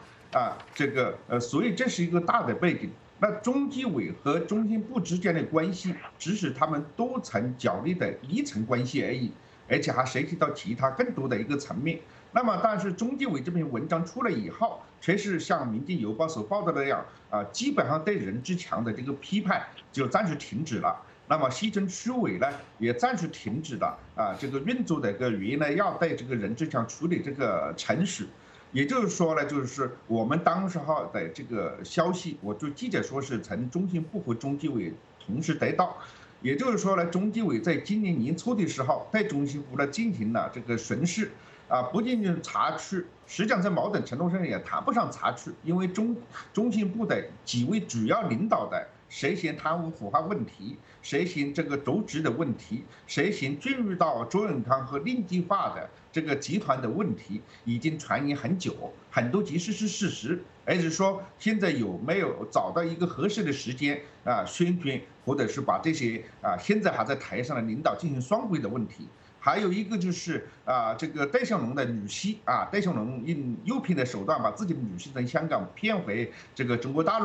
[SPEAKER 18] 所以这是一个大的背景。那中纪委和中信部之间的关系只是他们多层角力的一层关系而已，而且还涉及到其他更多的一个层面。那么，但是中纪委这篇文章出来以后，却是像《明镜邮报》所报道的那样基本上对任志强的这个批判就暂时停止了。那么西城区委呢，也暂时停止了这个运作的一个原来要对这个任志强处理这个程序。也就是说呢，就是我们当时候的这个消息，我就记者说是从中信部和中纪委同时得到。也就是说呢，中纪委在今年年初的时候，对中信部呢进行了这个巡视，不仅仅查处，实际上在某种程度上也谈不上查处，因为中信部的几位主要领导的涉嫌贪污腐败问题、涉嫌这个渎职的问题、涉嫌进入到周永康和令计划的这个集团的问题，已经传言很久，很多其实是事实，而是说现在有没有找到一个合适的时间宣传，或者是把这些现在还在台上的领导进行双规的问题。还有一个就是这个戴相龙的女婿戴相龙用诱骗的手段把自己的女婿从香港骗回这个中国大陆。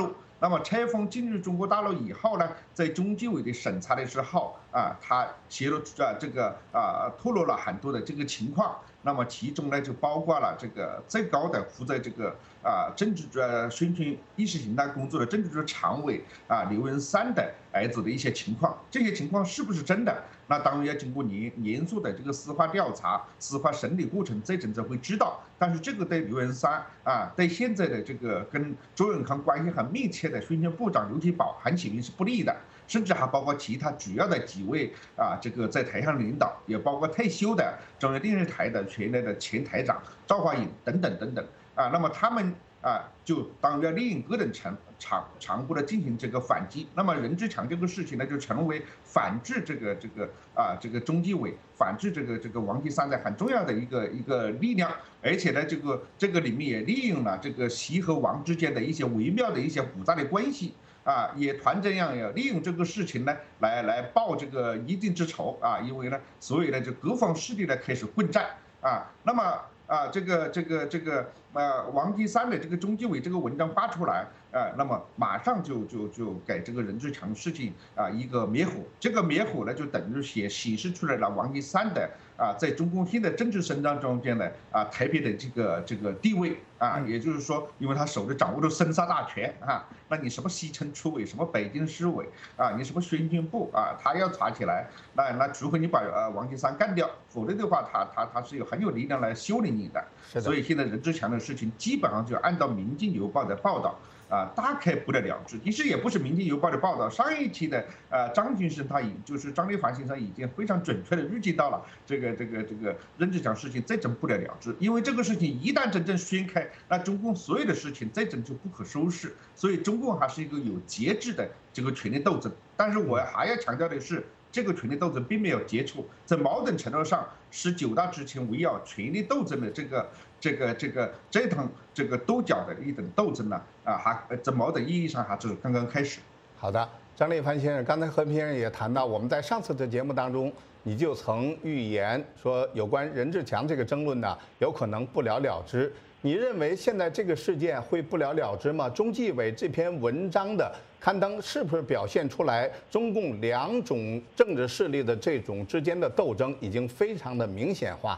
[SPEAKER 18] 那么拆封进入中国大陆以后呢，在中纪委的审查的时候他泄露透露了很多的这个情况。那么其中呢，就包括了这个最高的负责这个政治宣传意识形态工作的政治局常委刘文山的儿子的一些情况。这些情况是不是真的？那当然要经过严肃的这个司法调查、司法审理过程，最终才会知道。但是这个对刘文山对现在的这个跟周永康关系很密切的宣传部长刘奇葆很显然是不利的。甚至还包括其他主要的几位这个在台上领导，也包括退休的中央电视台的原来的前台长赵华颖等等等等那么他们就当然利用各种常规的进行这个反击。那么任志强这个事情呢，就成为反制这个中纪委、反制这个王岐山的很重要的一个力量。而且呢，这个里面也利用了这个习和王之间的一些微妙的一些复杂的关系。也团这样要利用这个事情呢，来报这个一定之仇因为呢，所以呢，就各方势力呢开始混战那么这个王岐山的这个中纪委这个文章发出来那么马上就给这个任志强事情一个灭火。这个灭火呢，就等于显示出来了王岐山的在中共现在政治生态中间的特别的这个地位也就是说，因为他手里掌握着生杀大权那你什么西城区委、什么北京市委你什么宣传部他要查起来，那除非你把王岐山干掉，否则的话他是很有力量来修理你的。所以现在任志强的事情基本上就按照《民进邮报》的报道大概不了了之。其实也不是《民进邮报》的报道，上一期的张先生就是张立凡先生已经非常准确的预计到了这个任志强事情再真不了了之。因为这个事情一旦真正宣开，那中共所有的事情再真就不可收拾。所以中共还是一个有节制的这个权力斗争。但是我还要强调的是，这个权力斗争并没有结束，在某种程度上是9大之前围绕权力斗争的这趟多角的一种斗争呢还在某种意义上还是刚刚开始。
[SPEAKER 17] 好的，张立凡先生，刚才和平先生也谈到，我们在上次的节目当中，你就曾预言说有关任志强这个争论呢，有可能不了了之。你认为现在这个事件会不了了之吗？中纪委这篇文章的刊登是不是表现出来中共两种政治势力的这种之间的斗争已经非常的明显化？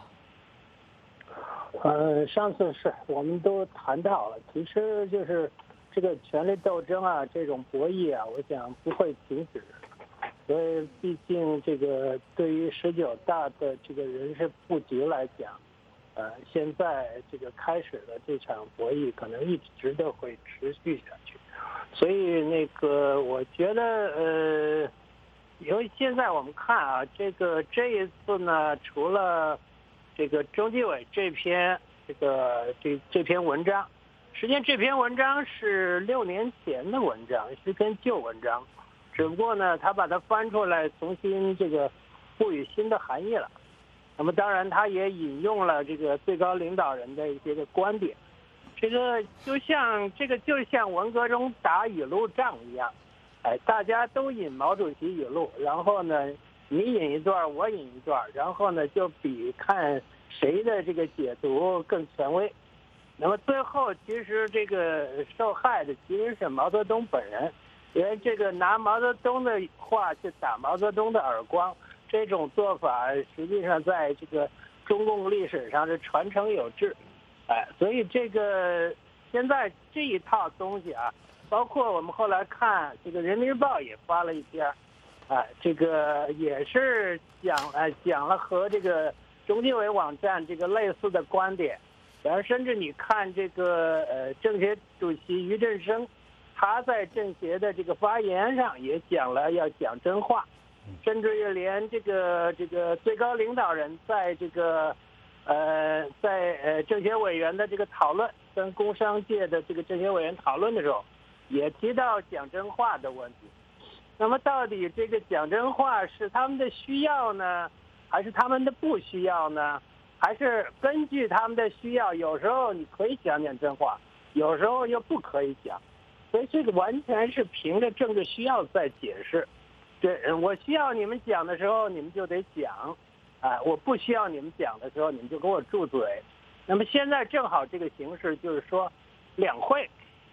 [SPEAKER 19] 上次我们都谈到了，其实就是这个权力斗争这种博弈我想不会停止。所以毕竟这个对于19大的这个人事布局来讲，现在这个开始的这场博弈可能一直都会持续下去。所以我觉得因为现在我们看这一次呢，除了这个中纪委这篇这篇文章，实际上这篇文章是6年前的文章，是篇旧文章，只不过呢，他把它翻出来重新赋予新的含义了。那么当然，他也引用了这个最高领导人的一些观点。这个就像文革中打语录仗一样，大家都引毛主席语录，然后呢，你引一段，我引一段，然后呢，就比看谁的这个解读更权威。那么最后，其实这个受害的其实是毛泽东本人，因为这个拿毛泽东的话去打毛泽东的耳光。这种做法实际上在这个中共历史上是传承有致，所以这个现在这一套东西包括我们后来看这个人民日报也发了一篇，这个也是讲了和这个中纪委网站这个类似的观点，然后甚至你看这个政协主席俞正声，他在政协的这个发言上也讲了要讲真话。甚至于连这个最高领导人在在政协委员的这个讨论，跟工商界的这个政协委员讨论的时候，也提到讲真话的问题。那么到底这个讲真话是他们的需要呢，还是他们的不需要呢？还是根据他们的需要，有时候你可以讲真话，有时候又不可以讲。所以这个完全是凭着政治需要在解释。对，我需要你们讲的时候，你们就得讲，我不需要你们讲的时候，你们就给我住嘴。那么现在正好这个形势就是说，两会，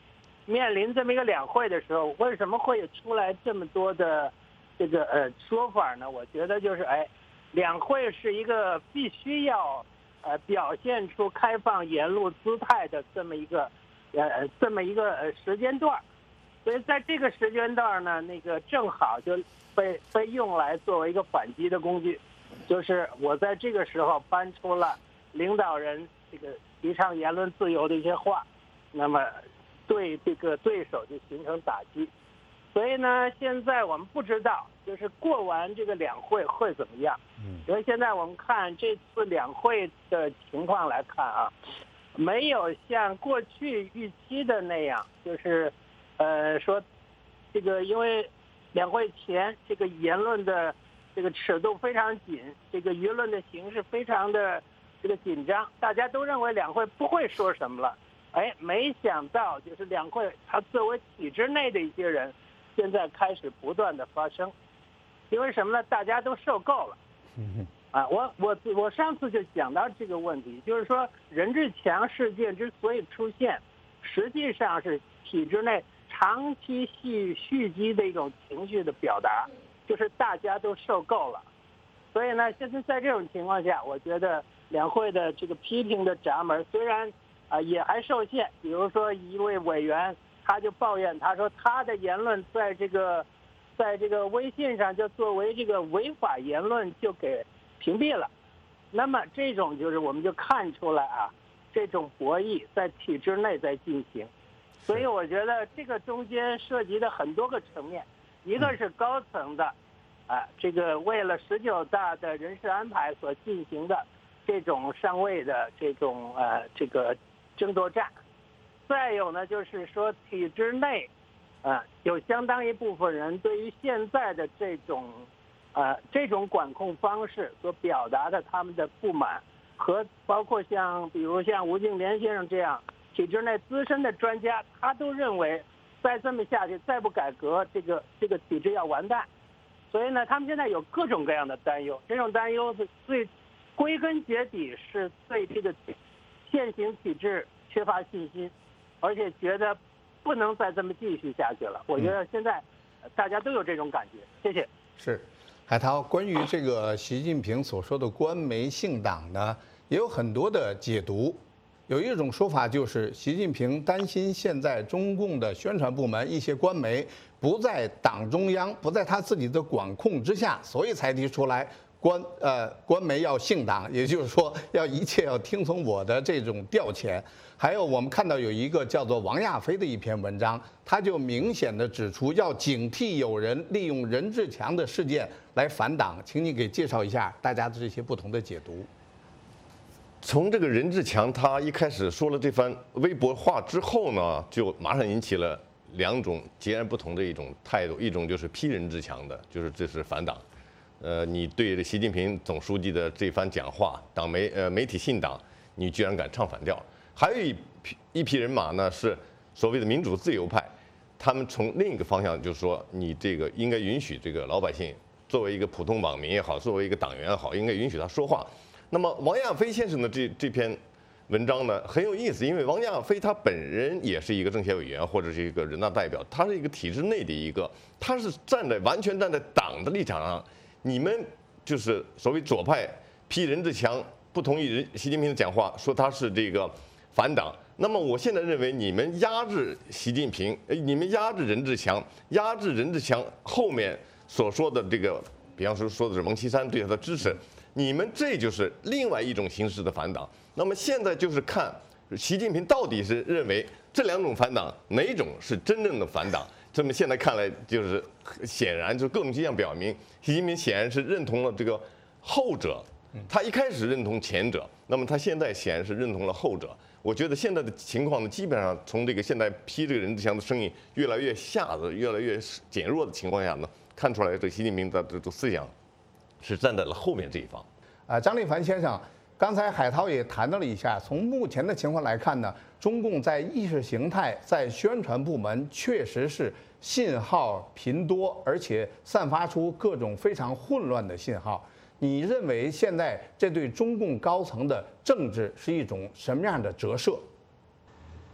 [SPEAKER 19] 面临这么一个两会的时候，为什么会出来这么多的这个说法呢？我觉得就是两会是一个必须要表现出开放言论姿态的这么一个时间段，所以在这个时间段呢，那个正好就被用来作为一个反击的工具，就是我在这个时候搬出了领导人这个提倡言论自由的一些话，那么对这个对手就形成打击。所以呢，现在我们不知道，就是过完这个两会会怎么样。因为现在我们看这次两会的情况来看啊，没有像过去预期的那样，就是说这个因为两会前这个言论的这个尺度非常紧，这个舆论的形势非常的这个紧张，大家都认为两会不会说什么了。没想到就是两会它作为体制内的一些人，现在开始不断的发声，因为什么呢？大家都受够了。我上次就讲到这个问题，就是说任志强事件之所以出现，实际上是体制内长期蓄积的一种情绪的表达，就是大家都受够了。所以呢，现在在这种情况下，我觉得两会的这个批评的闸门虽然也还受限，比如说一位委员他就抱怨，他说他的言论在这个微信上就作为这个违法言论就给屏蔽了。那么这种就是我们就看出来这种博弈在体制内在进行。所以我觉得这个中间涉及的很多个层面，一个是高层的这个为了19大的人事安排所进行的这种上位的这种这个争夺战，再有呢就是说体制内有相当一部分人对于现在的这种管控方式所表达的他们的不满，和包括比如像吴敬琏先生这样体制内资深的专家，他都认为再这么下去，再不改革，这个体制要完蛋。所以呢，他们现在有各种各样的担忧，这种担忧是归根结底是对这个现行体制缺乏信心，而且觉得不能再这么继续下去了。我觉得现在大家都有这种感觉。谢谢。
[SPEAKER 17] 是，海涛，关于这个习近平所说的官媒姓党呢，也有很多的解读。有一种说法就是，习近平担心现在中共的宣传部门一些官媒不在党中央、不在他自己的管控之下，所以才提出来官媒要姓党，也就是说一切要听从我的这种调遣。还有我们看到有一个叫做王亚飞的一篇文章，他就明显的指出要警惕有人利用任志强的事件来反党，请你给介绍一下大家的这些不同的解读。
[SPEAKER 20] 从这个任志强他一开始说了这番微博话之后呢，就马上引起了两种截然不同的一种态度，一种就是批任志强的，就是这是反党，你对习近平总书记的这番讲话，媒体信党，你居然敢唱反调。还有一批人马呢，是所谓的民主自由派，他们从另一个方向就是说，你这个应该允许这个老百姓作为一个普通网民也好，作为一个党员也好，应该允许他说话。那么王亚飞先生的这篇文章呢很有意思，因为王亚飞他本人也是一个政协委员或者是一个人大代表，他是一个体制内的他是完全站在党的立场上。你们就是所谓左派批任志强不同意习近平的讲话，说他是这个反党。那么我现在认为你们压制习近平，你们压制任志强，压制任志强后面所说的这个，比方说的是王岐山对他的支持。你们这就是另外一种形式的反党。那么现在就是看习近平到底是认为这两种反党哪种是真正的反党。这么现在看来就是显然就各种迹象表明，习近平显然是认同了这个后者，他一开始认同前者，那么他现在显然是认同了后者。我觉得现在的情况呢，基本上从这个现在批这个任志强的声音越来越越来越减弱的情况下呢，看出来这习近平的这种思想是站在了后面这一方。
[SPEAKER 17] 张立凡先生，刚才海涛也谈到了一下，从目前的情况来看呢，中共在意识形态、在宣传部门确实是信号频多，而且散发出各种非常混乱的信号。你认为现在这对中共高层的政治是一种什么样的折射？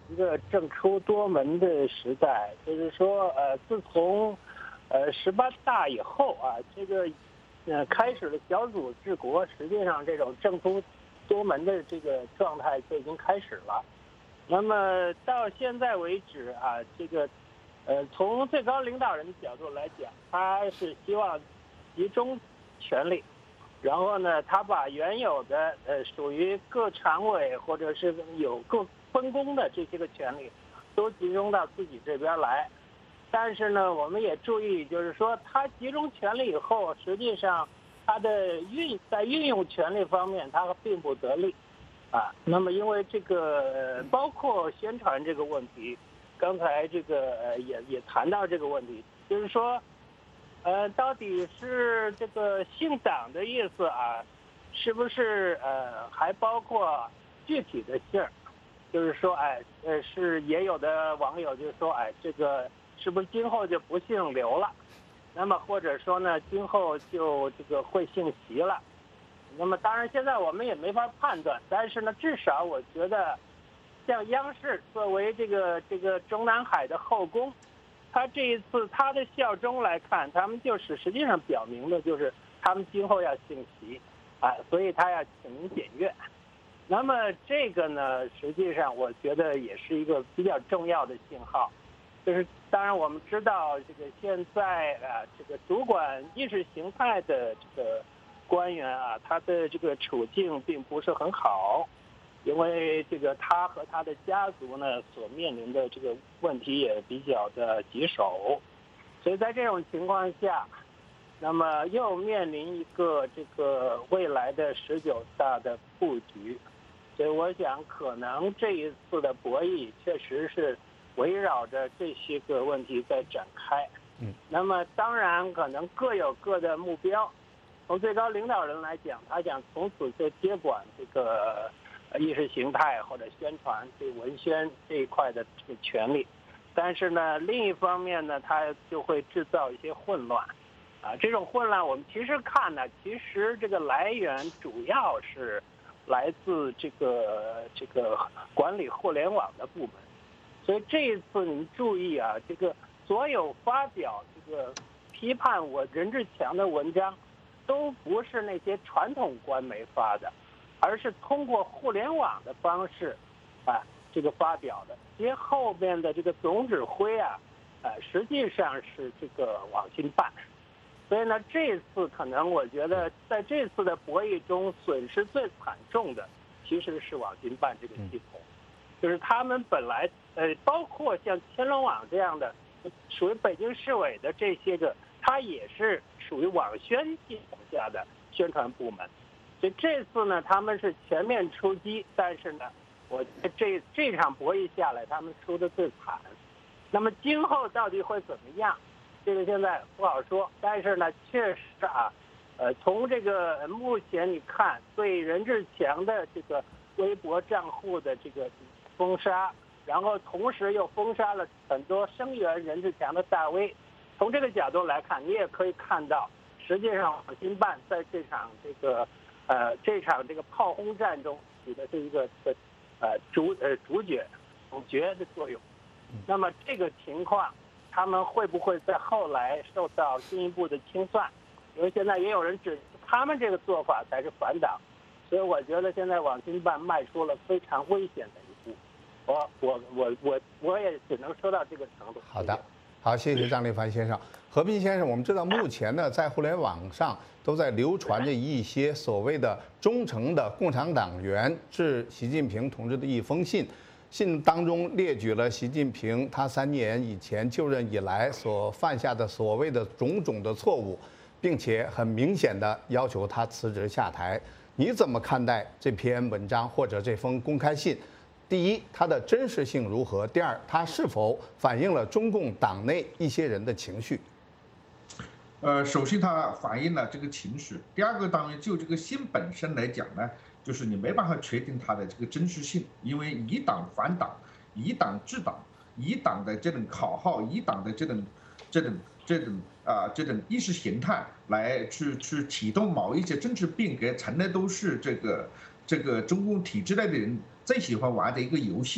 [SPEAKER 19] 一个政出多门的时代，就是说自从18大以后啊，这个开始了小组治国，实际上这种政出多门的这个状态就已经开始了。那么到现在为止啊，这个从最高领导人的角度来讲，他是希望集中权力，然后呢，他把原有的属于各常委或者是有各分工的这些个权利，都集中到自己这边来。但是呢，我们也注意，就是说他集中权力以后，实际上他的在运用权力方面，他并不得力啊。那么因为这个包括宣传这个问题，刚才这个也谈到这个问题，就是说到底是这个姓党的意思啊，是不是还包括具体的姓儿？就是说是也有的网友就说这个是不是今后就不姓刘了？那么或者说呢，今后就这个会姓习了？那么当然现在我们也没法判断，但是呢，至少我觉得，像央视作为这个中南海的后宫，他这一次他的效忠来看，他们就是实际上表明的就是他们今后要姓习所以他要请您检阅。那么这个呢，实际上我觉得也是一个比较重要的信号，就是当然我们知道这个现在这个主管意识形态的这个官员他的这个处境并不是很好，因为这个他和他的家族呢所面临的这个问题也比较的棘手，所以在这种情况下，那么又面临一个这个未来的19大的布局，所以我想可能这一次的博弈确实是围绕着这些个问题在展开。那么当然可能各有各的目标。从最高领导人来讲，他想从此就接管这个意识形态或者宣传这文宣这一块的这个权利，但是呢，另一方面呢，他就会制造一些混乱。这种混乱我们其实看呢，其实这个来源主要是来自这个管理互联网的部门，所以这一次你注意这个所有发表这个批判我任志强的文章，都不是那些传统官媒发的，而是通过互联网的方式这个发表的。其实后面的这个总指挥实际上是这个网信办。所以呢，这次可能我觉得在这次的博弈中，损失最惨重的其实是网信办这个系统，就是他们本来包括像天龙网这样的属于北京市委的这些个，它也是属于网宣系统下的宣传部门。所以这次呢，他们是全面出击，但是呢，我觉得这场博弈下来，他们输得最惨。那么今后到底会怎么样？这个现在不好说，但是呢，确实从这个目前你看，对任志强的这个微博账户的这个封杀，然后同时又封杀了很多声援任志强的大 V， 从这个角度来看，你也可以看到，实际上网信办在这场这个炮轰战中起的是一个主角的作用。那么这个情况，他们会不会在后来受到进一步的清算？因为现在也有人指他们这个做法才是反党，所以我觉得现在网信办迈出了非常危险的一步。我也只能说到这个程度。
[SPEAKER 17] 好的，好，谢谢张立凡先生。和平先生，我们知道目前呢，在互联网上都在流传着一些所谓的忠诚的共产党员致习近平同志的一封信。信当中列举了习近平他3年以前就任以来所犯下的所谓的种种的错误，并且很明显的要求他辞职下台。你怎么看待这篇文章或者这封公开信？第一，它的真实性如何？第二，它是否反映了中共党内一些人的情绪？
[SPEAKER 18] 首先它反映了这个情绪。第二个，当然就这个信本身来讲呢，就是你没办法确定它的这个真实性，因为以党反党、以党治党、以党的这种口号、以党的这种意识形态来去启动某一些政治变革，从来都是这个中共体制内的人最喜欢玩的一个游戏。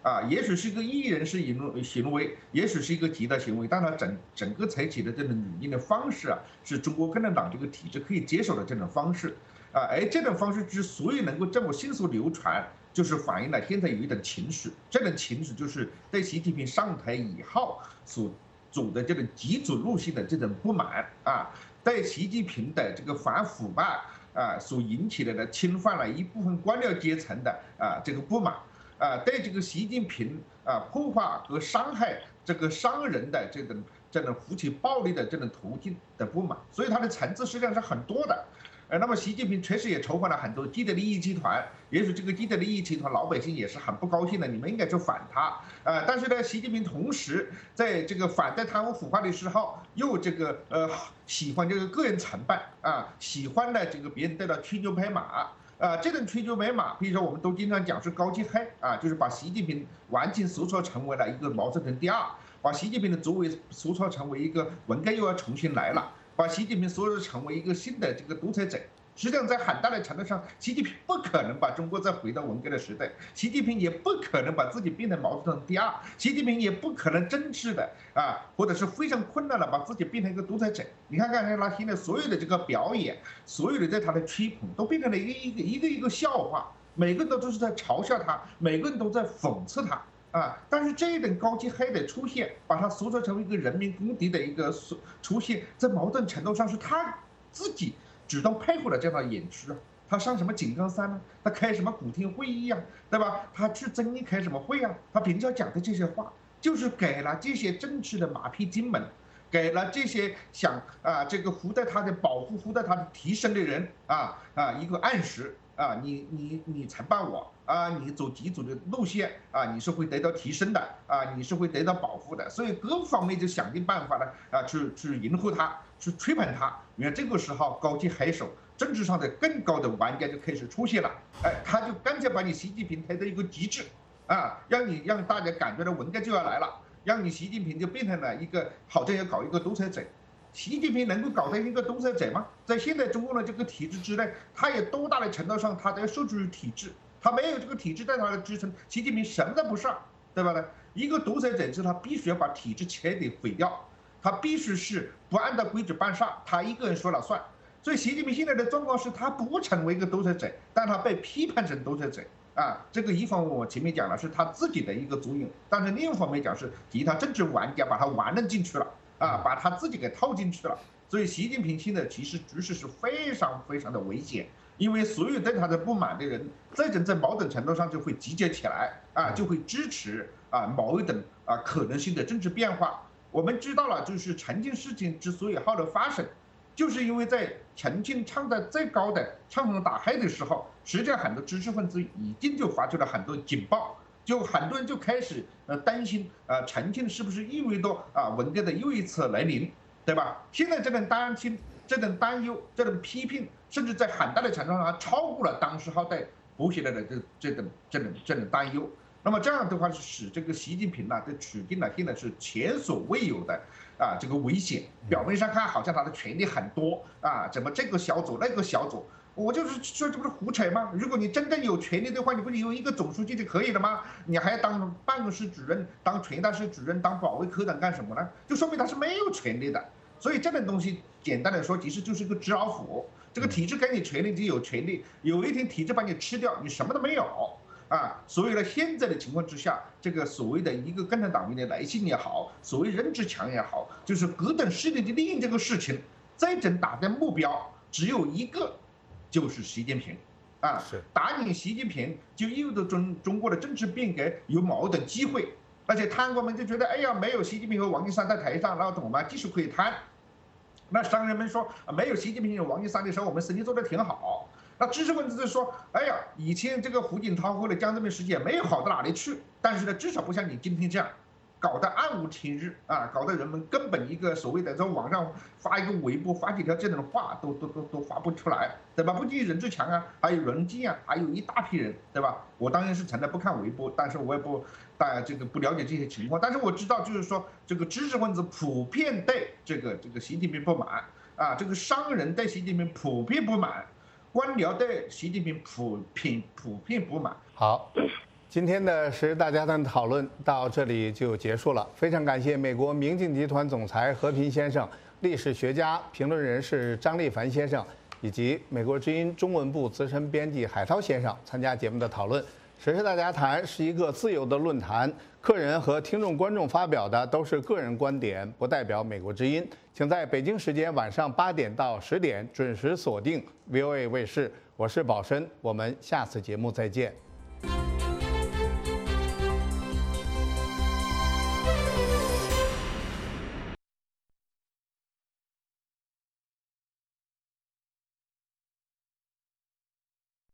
[SPEAKER 18] 也许是一个艺人是行为，也许是一个极端行为，但它整个采取的这种语音的方式是中国共产党这个体制可以接受的这种方式而这种方式之所以能够这么迅速流传，就是反映了现在有一种情绪，这种情绪就是对习近平上台以后所走的这种极左路线的这种不满对习近平的这个反腐败所引起的侵犯了一部分官僚阶层的这个不满对这个习近平破坏和伤害这个商人的这种扶起暴力的这种途径的不满，所以它的层次实际上是很多的。那么习近平确实也筹划了很多既得利益集团，也许这个既得利益集团老百姓也是很不高兴的，你们应该去反他但是呢，习近平同时在这个反对贪污腐败的时候，又这个喜欢这个个人成败喜欢呢这个别人对他吹牛拍马这种吹牛拍马，比如说我们都经常讲是高级黑就是把习近平完全塑造成为了一个毛泽东第二，把习近平的作为塑造成为一个文革又要重新来了，把习近平塑造成为一个新的这个独裁者。实际上，在很大的程度上，习近平不可能把中国再回到文革的时代，习近平也不可能把自己变成毛泽东第二，习近平也不可能真正的或者是非常困难的把自己变成一个独裁者。你看看他现在所有的这个表演，所有的对他的吹捧，都变成了一个笑话，每个人都是在嘲笑他，每个人都在讽刺他。但是这一种高级黑的出现，把他塑造成为一个人民公敌的一个出现，在某种程度上是他自己主动配合了这样的演出他上什么井冈山呢？他开什么古亭会议对吧？他去增益开什么会他平常讲的这些话，就是给了这些政治的马屁精们，给了这些想这个护在他的保护、护在他的提升的人一个暗示你承办我你走极左的路线你是会得到提升的你是会得到保护的，所以各方面就想尽办法呢去迎合他，去吹捧他。你看这个时候高级黑手政治上的更高的玩家就开始出现了，他就干脆把你习近平推到一个极致让大家感觉到文革就要来了，让你习近平就变成了一个好像要搞一个独裁者。习近平能够搞成一个独裁者吗？在现在中国的这个体制之内，他也多大的程度上他都要受制于体制，他没有这个体制对他的支撑，习近平什么都不是，对吧呢？一个独裁者是他必须要把体制彻底毁掉，他必须是不按照规矩办事，他一个人说了算。所以习近平现在的状况是他不成为一个独裁者，但他被批判成独裁者这个一方面我前面讲了是他自己的一个作用，但是另一方面讲是其他政治玩家把他玩弄进去了把他自己给套进去了。所以习近平现在其实局势是非常非常的危险，因为所有对他的不满的人，在某种程度上就会集结起来就会支持某一种可能性的政治变化。我们知道了，就是重庆事情之所以后来发生，就是因为在重庆唱在最高的唱红打黑的时候，实际上很多知识分子已经就发出了很多警报，就很多人就开始担心重庆是不是意味着文革的又一次来临，对吧？现在这种担心、这种担忧、这种批评，甚至在很大的程度上超过了当时候对薄熙来的这种担忧。那么这样的话是使这个习近平的处境现在是前所未有的这个危险。表面上看好像他的权力很多怎么这个小组那个小组，我就是说这不是胡扯吗？如果你真正有权力的话，你不是有一个总书记就可以了吗？你还要当办公室主任、当传达室主任、当保卫科长干什么呢？就说明他是没有权力的。所以这种东西简单的说，其实就是一个纸老虎。这个体制给你权力就有权力，有一天体制把你吃掉，你什么都没有所以呢，现在的情况之下，这个所谓的一个共产党员的来信也好，所谓任志强也好，就是各等势力的利用这个事情，最终打的目标只有一个，就是习近平打赢习近平就意味着中国的政治变革有某种机会。而且贪官们就觉得，哎呀，没有习近平和王岐山在台上，那我们继续可以贪。那商人们说，没有习近平和王岐山的时候，我们生意做得挺好。那知识分子就说，哎呀，以前这个胡锦涛或者江泽民时期也没有好到哪里去，但是呢，至少不像你今天这样搞得暗无天日搞得人们根本一个所谓的在网上发一个微博发几条这种话都发不出来，对吧？不仅任志强还有任静还有一大批人，对吧？我当然是从来不看微博，但是我也不了解这些情况，但是我知道就是说这个知识分子普遍对这个习近平不满这个商人对习近平普遍不满，官僚对习近平普遍不满。
[SPEAKER 17] 好， 今天的时事大家谈讨论到这里就结束了，非常感谢美国明镜集团总裁何平先生、历史学家、评论人士张立凡先生，以及美国之音中文部资深编辑海涛先生参加节目的讨论。时事大家谈是一个自由的论坛，客人和听众观众发表的都是个人观点，不代表美国之音。请在北京时间晚上8点到10点准时锁定 VOA 卫视。我是宝申，我们下次节目再见。